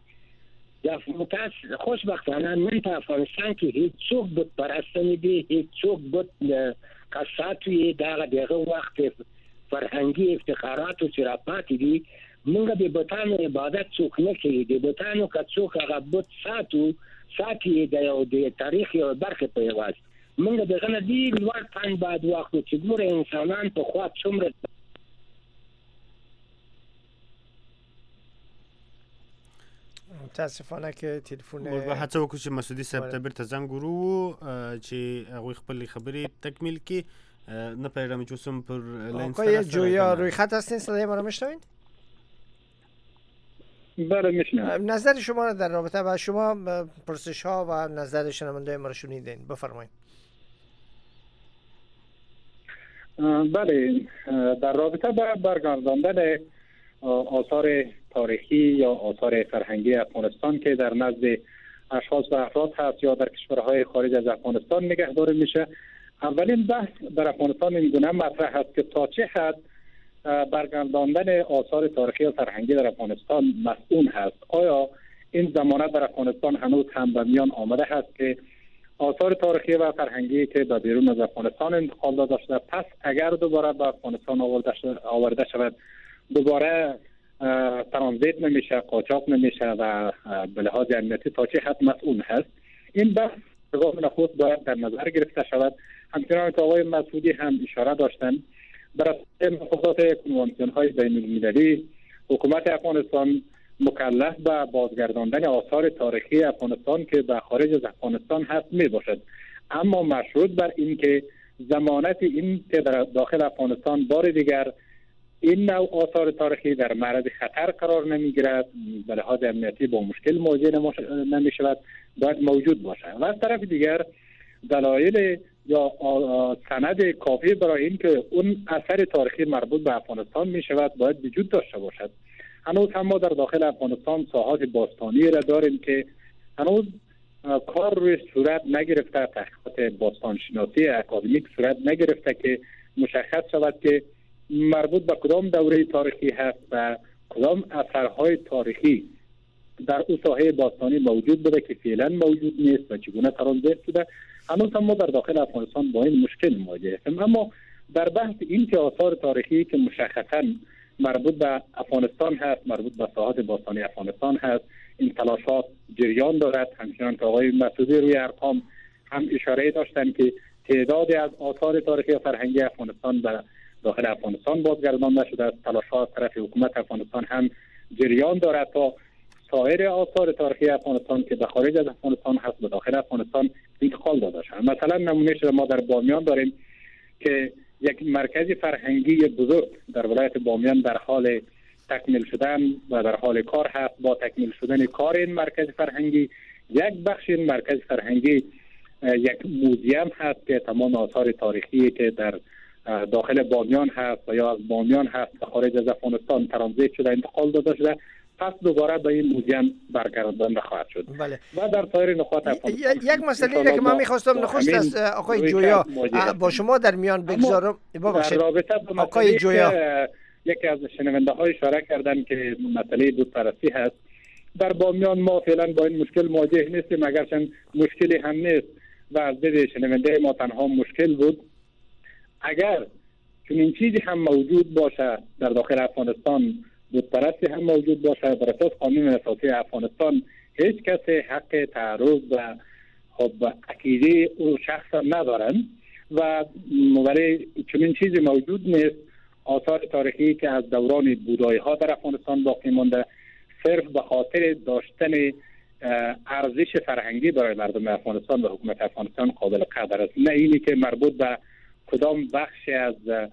د متاسف خوشبختانه نن په افغانستان کې هیڅوک بت پرست نه دي، هیڅوک بت کسات یې دغه دغه وخت فرهنګي افتخاراتو چې راپاتې دي. موږ د بتانو عبادت څوک نه کوي، د بتانو که څوک هغه بت ساتو ساتي د یو د تاریخ یو برخه په یواز موږ دغه نه دی لوړ پاین باید واخلو چې ګوره انسانان په خوا څومره. متاسفانه که تلفن به هڅه وکړو چې مسعودي صاحب ته بیرته زنګ ورو چې هغوی خپل خبرې تکمیل کړي. نه پیغام جوسم پر لاین آقای جویا روی خط هستین، صدای ما رو میشنوید؟ بله میشنوم. نظر شما رو در رابطه با شما پرسش ها و نظر شنونده ما رو شنیدین، بفرمایید. بله، در رابطه با برگرداندن آثار تاریخی یا آثار فرهنگی افغانستان که در نزد اشخاص و افراد هست یا در کشورهای خارج از افغانستان نگهداری میشه، اولین بحث در افغانستان این گونه مطرح است که تا چه حد برگرداندن آثار تاریخی و فرهنگی در افغانستان مسئول هست. آیا این ضمانت در افغانستان هنوز هم به میان آمده هست که آثار تاریخی و فرهنگی که به بیرون از افغانستان انتقال داده شده، پس اگر دوباره به افغانستان آورده شود دوباره ترانزیت نمیشه، قاچاق نمیشه و به لحاظ امنیتی تا چه حد مسئول هست؟ این بحث گام نخست باید در نظر گرفته شود. همچنان که آقای مسعودی هم اشاره داشتن، بر اساس مقررات کنوانسیون های بین المللی حکومت افغانستان مکلف به بازگرداندن آثار تاریخی افغانستان که به خارج از افغانستان هست می باشد، اما مشروط بر این که ضمانت این که در داخل افغانستان بار دیگر این نوع آثار تاریخی در معرض خطر قرار نمیگیرد، به لحاظ امنیتی با مشکل مواجه نمی شود، باید موجود باشد. و از طرف دیگر دلایل یا سند کافی برای این که اون اثر تاریخی مربوط به افغانستان می شود باید وجود داشته باشد. هنوز هم ما در داخل افغانستان ساحات باستانی را داریم که هنوز کار روی صورت نگرفته، تحقیقات باستانشناسی اکادمیک صورت نگرفته که مشخص شود که مربوط به کدام دوره تاریخی هست و کدام اثرهای تاریخی در اون ساحه باستانی موجود بوده که فعلا موجود نیست و چگونه ترانزیت شده. هنوز هم ما در داخل افغانستان با این مشکل مواجه هستیم. اما در بحث این که آثار تاریخی که مشخصا مربوط به افغانستان هست، مربوط به ساحات باستانی افغانستان هست، این تلاشات جریان دارد. همچنان که آقای مسعودی روی ارقام هم اشاره داشتن که تعدادی از آثار تاریخی و فرهنگی افغانستان به داخل افغانستان بازگردانده شده است. تلاشات طرف حکومت افغانستان هم جریان دارد تا سایر آثار تاریخی افغانستان که به خارج از افغانستان هست به داخل افغانستان انتقال داده شود. مثلا نمونه شده ما در بامیان داریم که یک مرکز فرهنگی بزرگ در ولایت بامیان در حال تکمیل شدن و در حال کار هست. با تکمیل شدن کار این مرکز فرهنگی، یک بخش این مرکز فرهنگی یک موزیم هست که تمام آثار تاریخی که در داخل بامیان هست و یا از بامیان هست به خارج از افغانستان ترانزیت شده انتقال داده شده، پس دوباره به این موزیم برگردانده خواهد شد. بله. و در سایر نقاط افغانستان یک مسئله که من می‌خواستم نخست از آقای جویا با شما در میان بگذارم. ببخشید آقای جویا، یکی از شنونده های اشاره کردن که مسئله بتپرستی هست. در بامیان ما فعلا با این مشکل مواجه نیستیم، اگرچه مشکلی هم نیست و از دید شنونده ما تنها مشکل بود. اگر چنین چیزی هم موجود باشه در داخل افغانستان، بتپرستی هم موجود باشه، بر اساس قانون اساسی افغانستان هیچ کسی حق تعرض و خب عقیده او شخص ندارن و ولی چنین چیزی موجود نیست. آثار تاریخی که از دوران بودایی ها در افغانستان باقی مانده صرف به خاطر داشتن ارزش فرهنگی برای مردم افغانستان و حکومت افغانستان قابل قدر است، نه اینی که مربوط به کدام بخشی از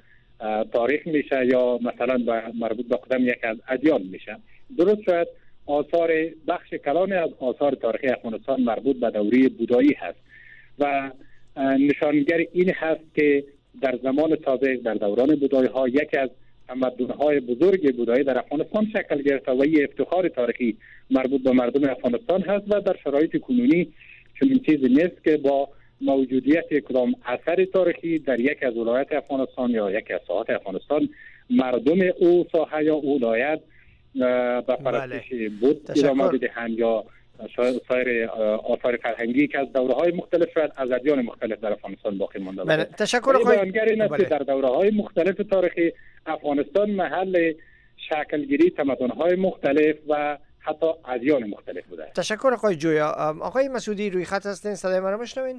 تاریخ میشه یا مثلا به مربوط به کدام یک از ادیان میشه. درست شد آثار بخش کلان از آثار تاریخی افغانستان مربوط به دوره بودایی هست و نشانگر این هست که در زمان سابق در دوران بودایی ها یکی از تمدن‌های بزرگ بودایی در افغانستان شکل گرفته و این افتخار تاریخی مربوط به مردم افغانستان هست و در شرایط کنونی چنین چیزی نیست که با موجودیت کدام اثر تاریخی در یک از ولایات افغانستان یا یک از ساحات افغانستان مردم او ساحه یا او ولایت به پرستش بود ادامه بدهند یا سایر آثار فرهنگی که از دوره‌های مختلف شاید از ادیان مختلف در افغانستان باقی مانده بود. بله تشکر آقای. این است که در دوره‌های مختلف تاریخی افغانستان محل شکلگیری تمدن‌های مختلف و حتی ادیان مختلف بوده. تشکر آقای جویا. آقای مسعودی روی خط هستین، صدای ما رو میشنوین؟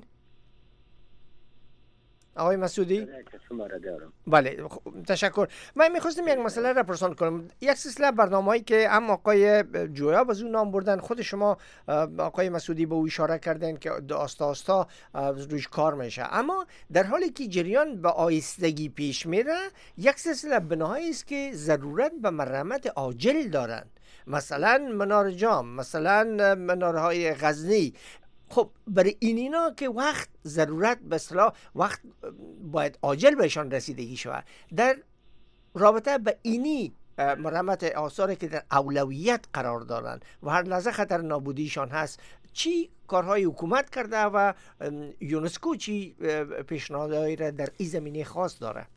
آقای مسعودی؟ بله تشکر. من میخواستم یک مسئله را پرسان کنم. یک سلسله برنامه‌ای که هم آقای جویا به اون نام بردن، خود شما آقای مسعودی به او اشاره کردن که آستا آستا روش کار میشه، اما در حالی که جریان به آهستگی پیش میره یک سلسله بناهایی است که ضرورت به مرمت عاجل دارند، مثلا منار جام، مثلا منارهای غزنی. خب برای این اینا که وقت ضرورت به اصطلاح وقت باید عاجل بهشان رسیدگی شود، در رابطه به اینی مرمت آثاری که در اولویت قرار دارند و هر لحظه خطر نابودیشان هست، چی کارهای حکومت کرده و یونسکو چی پیشنهادهایی را در این زمینه خاص داره؟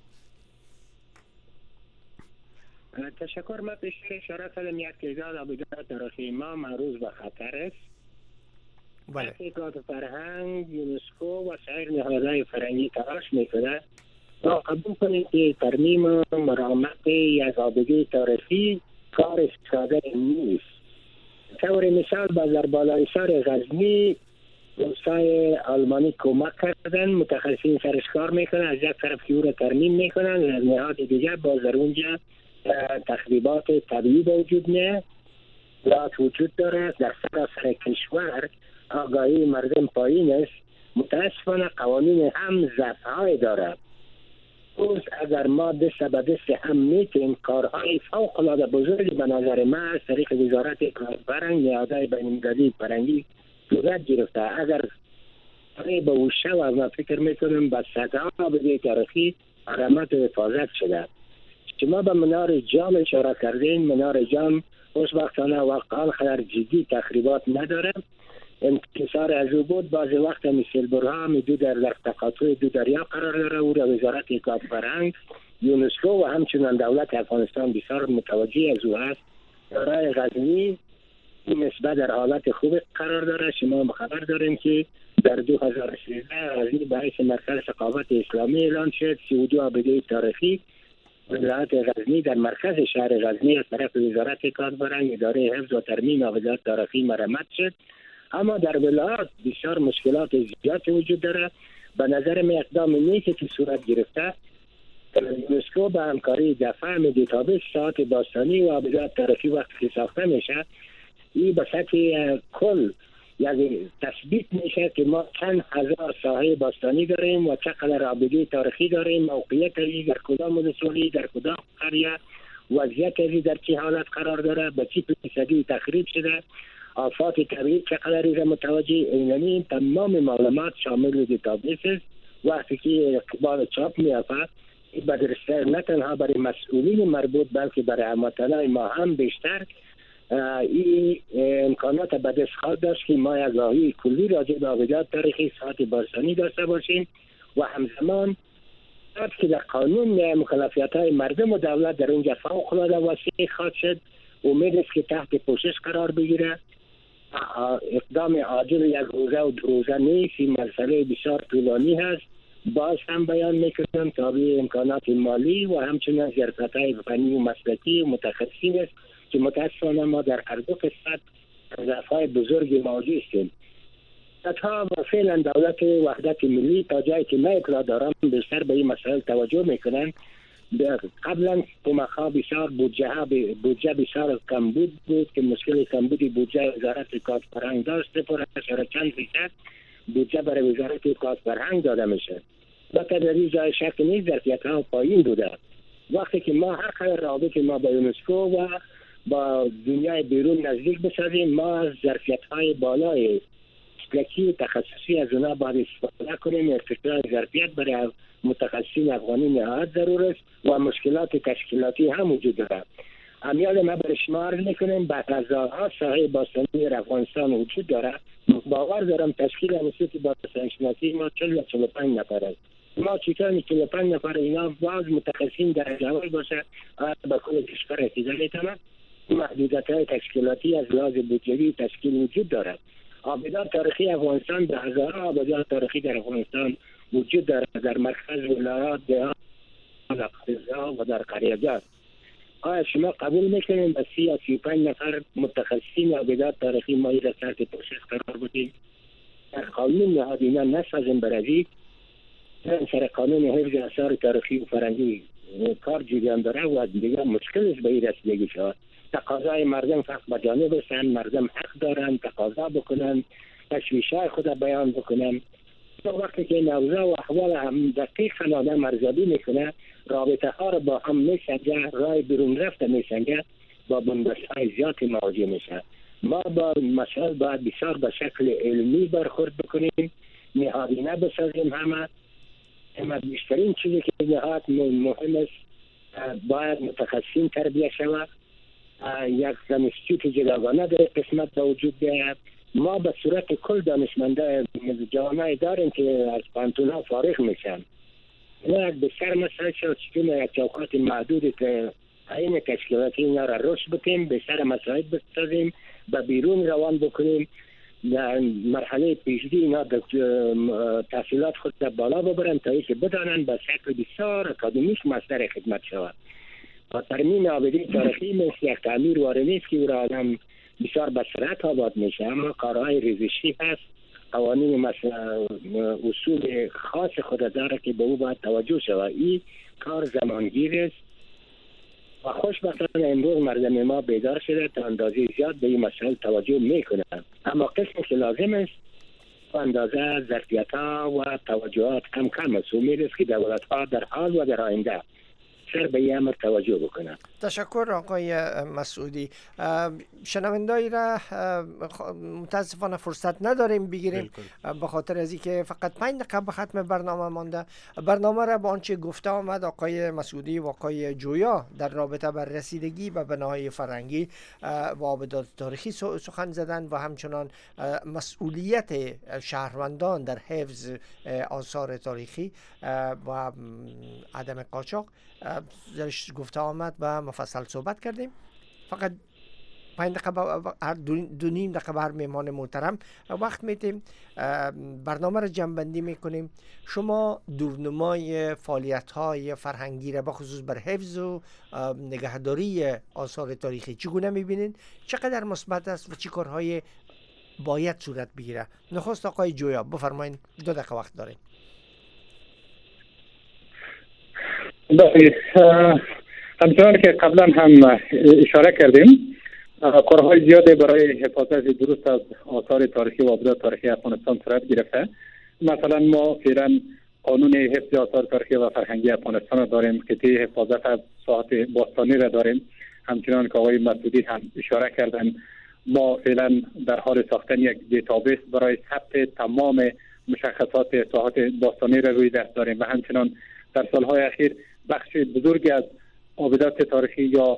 تشکر. من پیش اشاره کردم یک تعداد آبیات تاریخی ما معروض به خطر است. بله. تحقیقات فرهنگ، یونسکو و سایر نهادهای فرهنگی تلاش میکنه تا قبول کنید که ترمیم و مرمت یک آبیات تاریخی کار ساده نیست. طور مثال با در بالای سر غزنی دوستای آلمانی کمک کردن، متخصصین سرش کار میکنن، از یک طرف که او را ترمیم میکنن، از نهاد دیگر باز در اونجا تخریبات طبیعی وجود نه وجود داره. در سراسر کشور آگاهی مردم پایین است. متاسفانه قوانین هم ضعف‌های داره. روز اگر ما دست به دست هم میتیم کارهای فوق العاده بزرگی به نظر من از طریق وزارت فرهنگ، نهادهای بین‌المللی فرهنگی صورت گرفته. اگر به او شود من فکر میکنم به صدها آبیات تاریخی مرمت و حفاظت شده. شما به منار جام اشاره کردین. منار جام خوشبختانه واقعا خطر جدی تخریبات نداره. انکسار از او بود. بعض وقت مثل برها می دو در در تقاطع دو دریا قرار داره. او را وزارت اطلاعات فرهنگ یونسکو و همچنین دولت افغانستان بسیار متوجه از او است. دارای غزنی نسبت در حالت خوب قرار داره. شما خبر داریم که در دو هزار و سیزده غزنی به حیث مرکز ثقافت اسلامی اعلان شد. سی و دو آبده تاریخی ولایت غزنی در مرکز شهر غزنی از طرف وزارت کاربران اداره حفظ و ترمیم آبدات تاریخی مرمت شد. اما در ولایت بسیار مشکلات زیاد وجود داره. به نظر من اقدام نیکی که صورت گرفته یونسکو به همکاری دفع دیتابیس ساعت باستانی و آبدات تاریخی وقتی که ساخته میشه، این به سطح کل یعنی تثبیت میشه که ما چند هزار ساحه باستانی داریم و چقدر آبده تاریخی داریم، موقعیت ازی در کدام ولسوالی، در کدام قریه، وضعیت ازی در چه حالت قرار داره، به چه فیصدی تخریب شده، آفات طبیعی چقدر را متوجه. اینانی تمام معلومات شامل دیتابیس است. وقتی که اقبال چاپ میافته به درسته نه تنها برای مسئولین مربوط بلکه برای هموطنان ما هم بیشتر این امکانات به دست خواهد داشت که ما یک آگاهی کلی راجع به آبدات تاریخی ساعت باستانی داشته باشیم و همزمان که در قانون مکلفیت های مردم و دولت در اونجا فوق العاده وسیع خواهد شد. امید است که تحت پوشش قرار بگیره. اقدام عاجل یک روزه و دو روزه نیست، این مسئله بسیار طولانی هست. باز هم بیان میکنم تابع امکانات مالی و همچنین ظرفیت‌های فنی و مسلکی و متخصصین است که متاسفانه ما در هر دو قسمت ضعف‌های بزرگی موجود هستیم. تا فعلا دولت وحدت ملی تا جایی که من اطلاع دارم بیشتر به این مسائل توجه میکنن. قبلا کمک‌ها بسیار بودجه بودجه بسیار کمبود بود که مشکل کمبودی بودجه وزارت کار فرهنگ داشت. پر چند فیصد بودجه برای وزارت کار فرهنگ داده میشه. با تدریج جای شک نیست ظرفیت‌ها پایین بوده. وقتی که ما هر قدر رابطه ما با یونسکو و با دنیای بیرون نزدیک بسازیم، ما ظرفیت‌های بالای مسلکی تخصصی از اونها باید استفاده کنیم. ارتقاء ظرفیت برای متخصصین افغانی نهایت ضرور است و مشکلات تشکیلاتی هم وجود دارد. امیال ما برای شما عرض میکنیم بعد از هزارها ساحه باستانی افغانستان وجود دارد. باور دارم تشکیل انستیتوت باستانی شناسی ما چهل یا چهل و پنج نفر است. ما چیکار چهل و پنج نفر اینا باز متخصصین در جوال باشه به کل کشور رسیده میتونه. محدودیت‌های تشکیلاتی از لحاظ بودجه‌ای تشکیل وجود دارد. آبدات تاریخی افغانستان به هزارها آبدات تاریخی در افغانستان وجود دارد، در مرکز ولایات، دهات و در قریه‌جات. آیا شما قبول میکنین به سی یا سی و پنج نفر متخصصین آبدات تاریخی ما را تحت پوشش قرار بدیم؟ در قانون نهادی اینا نسازیم برازی سر قانون حفظ آثار تاریخی و فرهنگی کار جریان داره و دیگه مشکل است به این رسیدگی شود. تقاضای مردم فقط به جانب هستند، مردم حق دارند تقاضا بکنن، تشویش‌های خود بیان بکنن. وقتی که نوزه و احوال هم دقیق آدم ارزیابی میکنه، رابطه ها رو با هم میسنجه، راه بیرون رفته میسنجه، با بنبست‌های زیادی مواجه میشه. ما با مسائل باید بسیار به شکل علمی برخورد بکنیم، نهادینه بسازیم. همه اما بیشترین چیزی که نهاد مهم است باید متخصصین تربیه شود. یک انستیتوت جداگانه در قسمت به وجود بیاید. ما به صورت کل دانشمنده جوانایی داریم که از پانتون‌ها فارغ میشن. ما یک بسیار مسئله شد چطور یک چوکات محدود که این تشکیلاتی اینا را رشد بکنیم، بسیار مسائل بسازیم، به بیرون روان بکنیم، در مرحله پیشگی اینا تحصیلات خود را بالا ببرن تا اینکه بدانن به شکل بسیار اکادمیک مستر خدمت شود. و ترمیم آبده تاریخی مثل یک تعمیر واره نیست که او را آدم بسیار به سرعت آباد میشه، اما کارهای ریزشی هست. قوانین مثلا اصول خاص خود داره که به او باید توجه شود. این کار زمانگیر است و خوشبختانه امروز مردم ما بیدار شده تا اندازه زیاد به این مسائل توجه میکنه. اما قسمی که لازم است و اندازه ظرفیت ها و توجهات کم کم است. امید است که دولت ها در حال و در آینده بیشتر به این امر توجه بکنند. تشکر آقای مسعودی. شنوندایی را متاسفانه فرصت نداریم بگیریم به خاطر از اینکه فقط پنج دقیقه به ختم برنامه مانده. برنامه را با آنچه گفته آمد آقای مسعودی و آقای جویا در رابطه بر رسیدگی به بناهای فرهنگی و آبادات تاریخی سخن زدن و همچنان مسئولیت شهروندان در حفظ آثار تاریخی و عدم قاچاق درش گفته آمد و مفصل صحبت کردیم. فقط پنج دقیقه هر دو نیم دقیقه بر میهمان محترم وقت میتیم برنامه را جمع‌بندی میکنیم. شما دورنمای فعالیت های فرهنگی را بخصوص بر حفظ و نگهداری آثار تاریخی چگونه میبینین؟ چقدر مثبت است و چه کارهای باید صورت بگیره؟ نخست آقای جویا بفرمایید، دو دقیقه وقت داریم. همچنان که قبلا هم اشاره کردیم کارهای زیاده برای حفاظت درست از آثار تاریخی و آبادات تاریخی افغانستان صورت گرفته. مثلا ما فعلا قانون حفظ آثار تاریخی و فرهنگی افغانستان را داریم که طی حفاظت از ساحات باستانی را داریم. همچنان که آقای مسعودی هم اشاره کردن ما فعلا در حال ساختن یک دیتابیس برای ثبت تمام مشخصات ساحات باستانی را روی دست داریم و همچنان در سالهای اخیر بخش بزرگی از آبادات تاریخی یا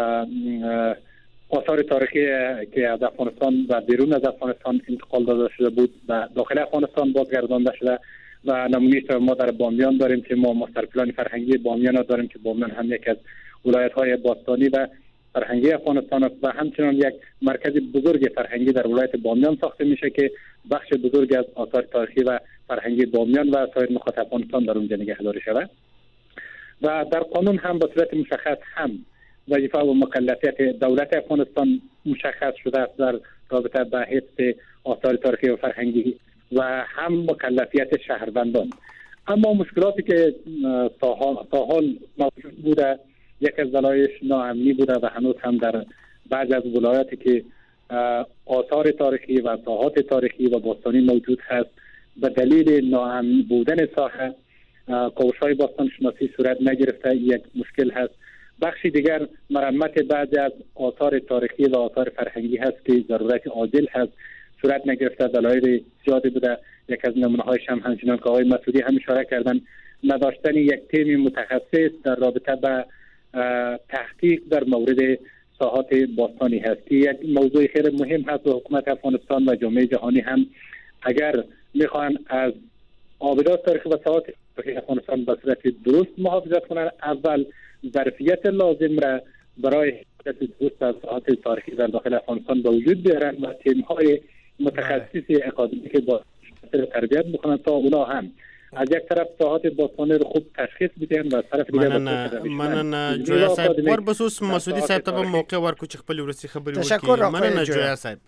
آثار تاریخی که از افغانستان و بیرون از افغانستان انتقال داده شده بود و داخل افغانستان بازگردانده شده و نمونه‌اش ما در بامیان داریم که ما ماستر پلان فرهنگی بامیان را داریم که بامیان هم یک از ولایت‌های باستانی و فرهنگی افغانستان است و همچنان یک مرکز بزرگ فرهنگی در ولایت بامیان ساخته میشه که بخش بزرگ از آثار تاریخی و فرهنگی بامیان و سایر نقاط افغانستان در اونجا نگهداری شده و در قانون هم به صورت مشخص هم وظیفه و مکلفیت دولت افغانستان مشخص شده است در رابطه با حفظ آثار تاریخی و فرهنگی و هم مکلفیت شهروندان. اما مشکلاتی که تا حال موجود بوده یک از دلایلش ناامنی بوده و هنوز هم در بعض از ولایاتی که آثار تاریخی و ساحات تاریخی و باستانی موجود هست به دلیل ناامن بودن ساحه کاوش‌های باستان شناسی صورت نگرفته یک مشکل هست. بخشی دیگر مرمت بعضی از آثار تاریخی و آثار فرهنگی هست که ضرورت عاجل هست صورت نگرفته. دلایل زیادی بوده. یک از نمونه‌هایش هم همچنان که آقای مسعودی هم اشاره کردن نداشتن یک تیم متخصص در رابطه با تحقیق در مورد ساحات باستانی هست که یک موضوع خیلی مهم هست و حکومت افغانستان و جامعه جهانی هم اگر میخوان از آبادات تاریخی و ساحات تاریخی افغانستان به صورت درست محافظت کنند اول ظرفیت لازم را برای حفظ درست از ساحات تاریخی در داخل افغانستان به وجود بیارن و تیم‌های متخصصی اکادمی که با تربیت بکنن تا اونا هم از یک طرف ساحات باستانی رو خوب تشخیص بدن و از طرف دیگه مننه جویا صاحب ور بخصوص مسعودی صاحب ته موقع ورکو چې خپل ورسي خبري وکړي. مننه جویا صاحب.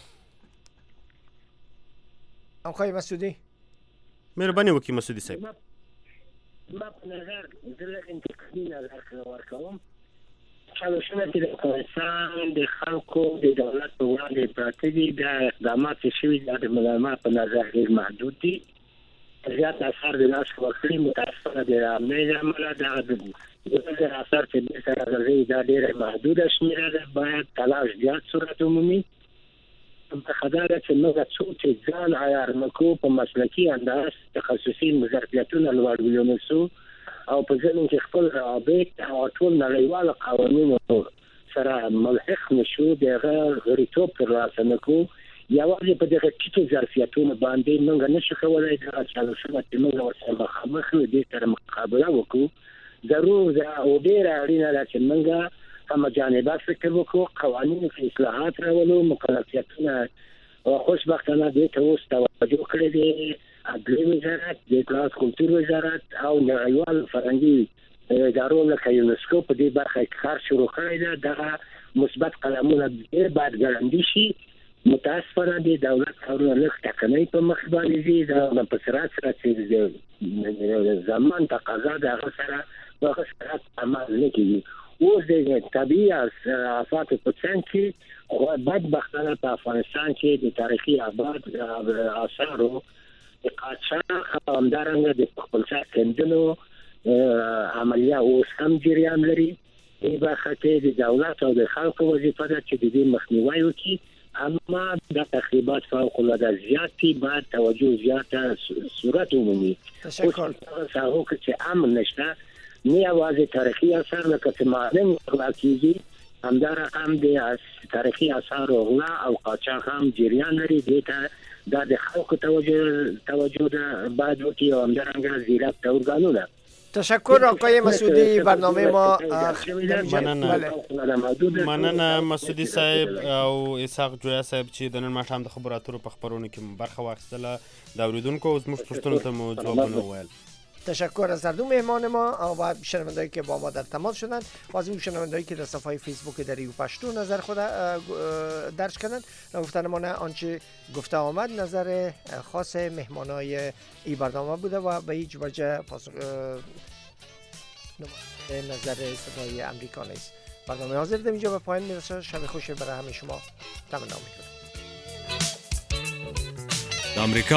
آقای مسعودی مهرباني وکړئ مسعودی صاحب. ما په نظر زه انتقادي نظر ورکوم چالشونه چې د افغانستان د خلکو د دولت په وړاندې پراته دي د اقدامات شوي د ملامت په نظر ډېر محدود دي. زیات اثر د لاس ورکړي متاسفانه د امنیت عمله دغه د اثر چې د سره راځي دا ډېر محدود شمیره ده. باید تلاش زیات صورت عمومي په خدای چې موږ څو چې ځان عیار نکو په مسلکي انداز تخصصي ظرفیتونه لوړ ونیسو او په ځینو کې خپل رابط او ټول نړیوال قوانینو سره ملحق نشو دغه غریتوب ترلاسه نکو. یوازې په دغه ټیټو ظرفیتونو باندې موږ نشو کولای دا چالشونه چې موږ ورسره مخامخ یو دي سره مقابله وکړو. ضرور ده او ډېره اړینه ده چې موږ هم جانبه فکر وکړو قوانینو کې اصلاحات راولو مکلفیتونه او خوشبختانه دې ته اوس توجه کړې دي. عدلیې وزارت د اطلاعات کلتور وزارت او نړیوال فرهنګي ادارو لکه یونسکو په دې برخه کې کار شروع کړی ده. دغه مثبت قدمونه ډېر باید ګړندي شي. متاسفانه د دولت کارونه لږ ټکنۍ په مخ باندې دي. دا په سرعت سره چې زمان تقاضا د هغه سره په هغه سرعت عمل نه کېږي. اوس د طبیعي آفاتو په څنګ کې بدبختانه په افغانستان کې د تاریخي آباد آثارو د قاچاق او همدارنګه د خپلسر کیندلو عملیه اوس هم جریان لري. این برخه کې د دولت او د خلکو وظیفه ده چې د دې مخنیوي وکړي، اما د تخریبات فوق العاده زیاتې باید توجه زیاته صورت ومومي. تشکر. ساحو کې چې امن نشته، نه یوازې تاریخي اثار لکه چې معلم غلا کیږي، همدارقم د تاریخي اثار غلا او قاچاق هم جریان لري. دې ته دا د خلکو توجه توجه ده باید وکړي او همدارنګه زیرک ارګانونه. تشکر آقای مسعودی. برنامه ما مننه مننه مسعودی صاحب او اسحاق جویا صاحب چې د نن ماښام د خبرو اترو په خبرونو کې برخه واخیستله. د اوریدونکو او زموږ پوښتنو ته مو ځوابونه وویل. تشکر از هر دو مهمان ما و شنوندهایی که با ما در تماس شدند و از اون شنوندهایی که در صفحه فیسبوک دریو پشتو نظر خود درج کردند. گفتن ما نه آنچه گفته آمد نظر خاص مهمانای این برنامه بوده و به هیچ وجه پاسخ نظر صدای امریکا نیست. برنامه حاضر در اینجا به پایان میرسه. شب خوش برای همه شما تمنا میکنم.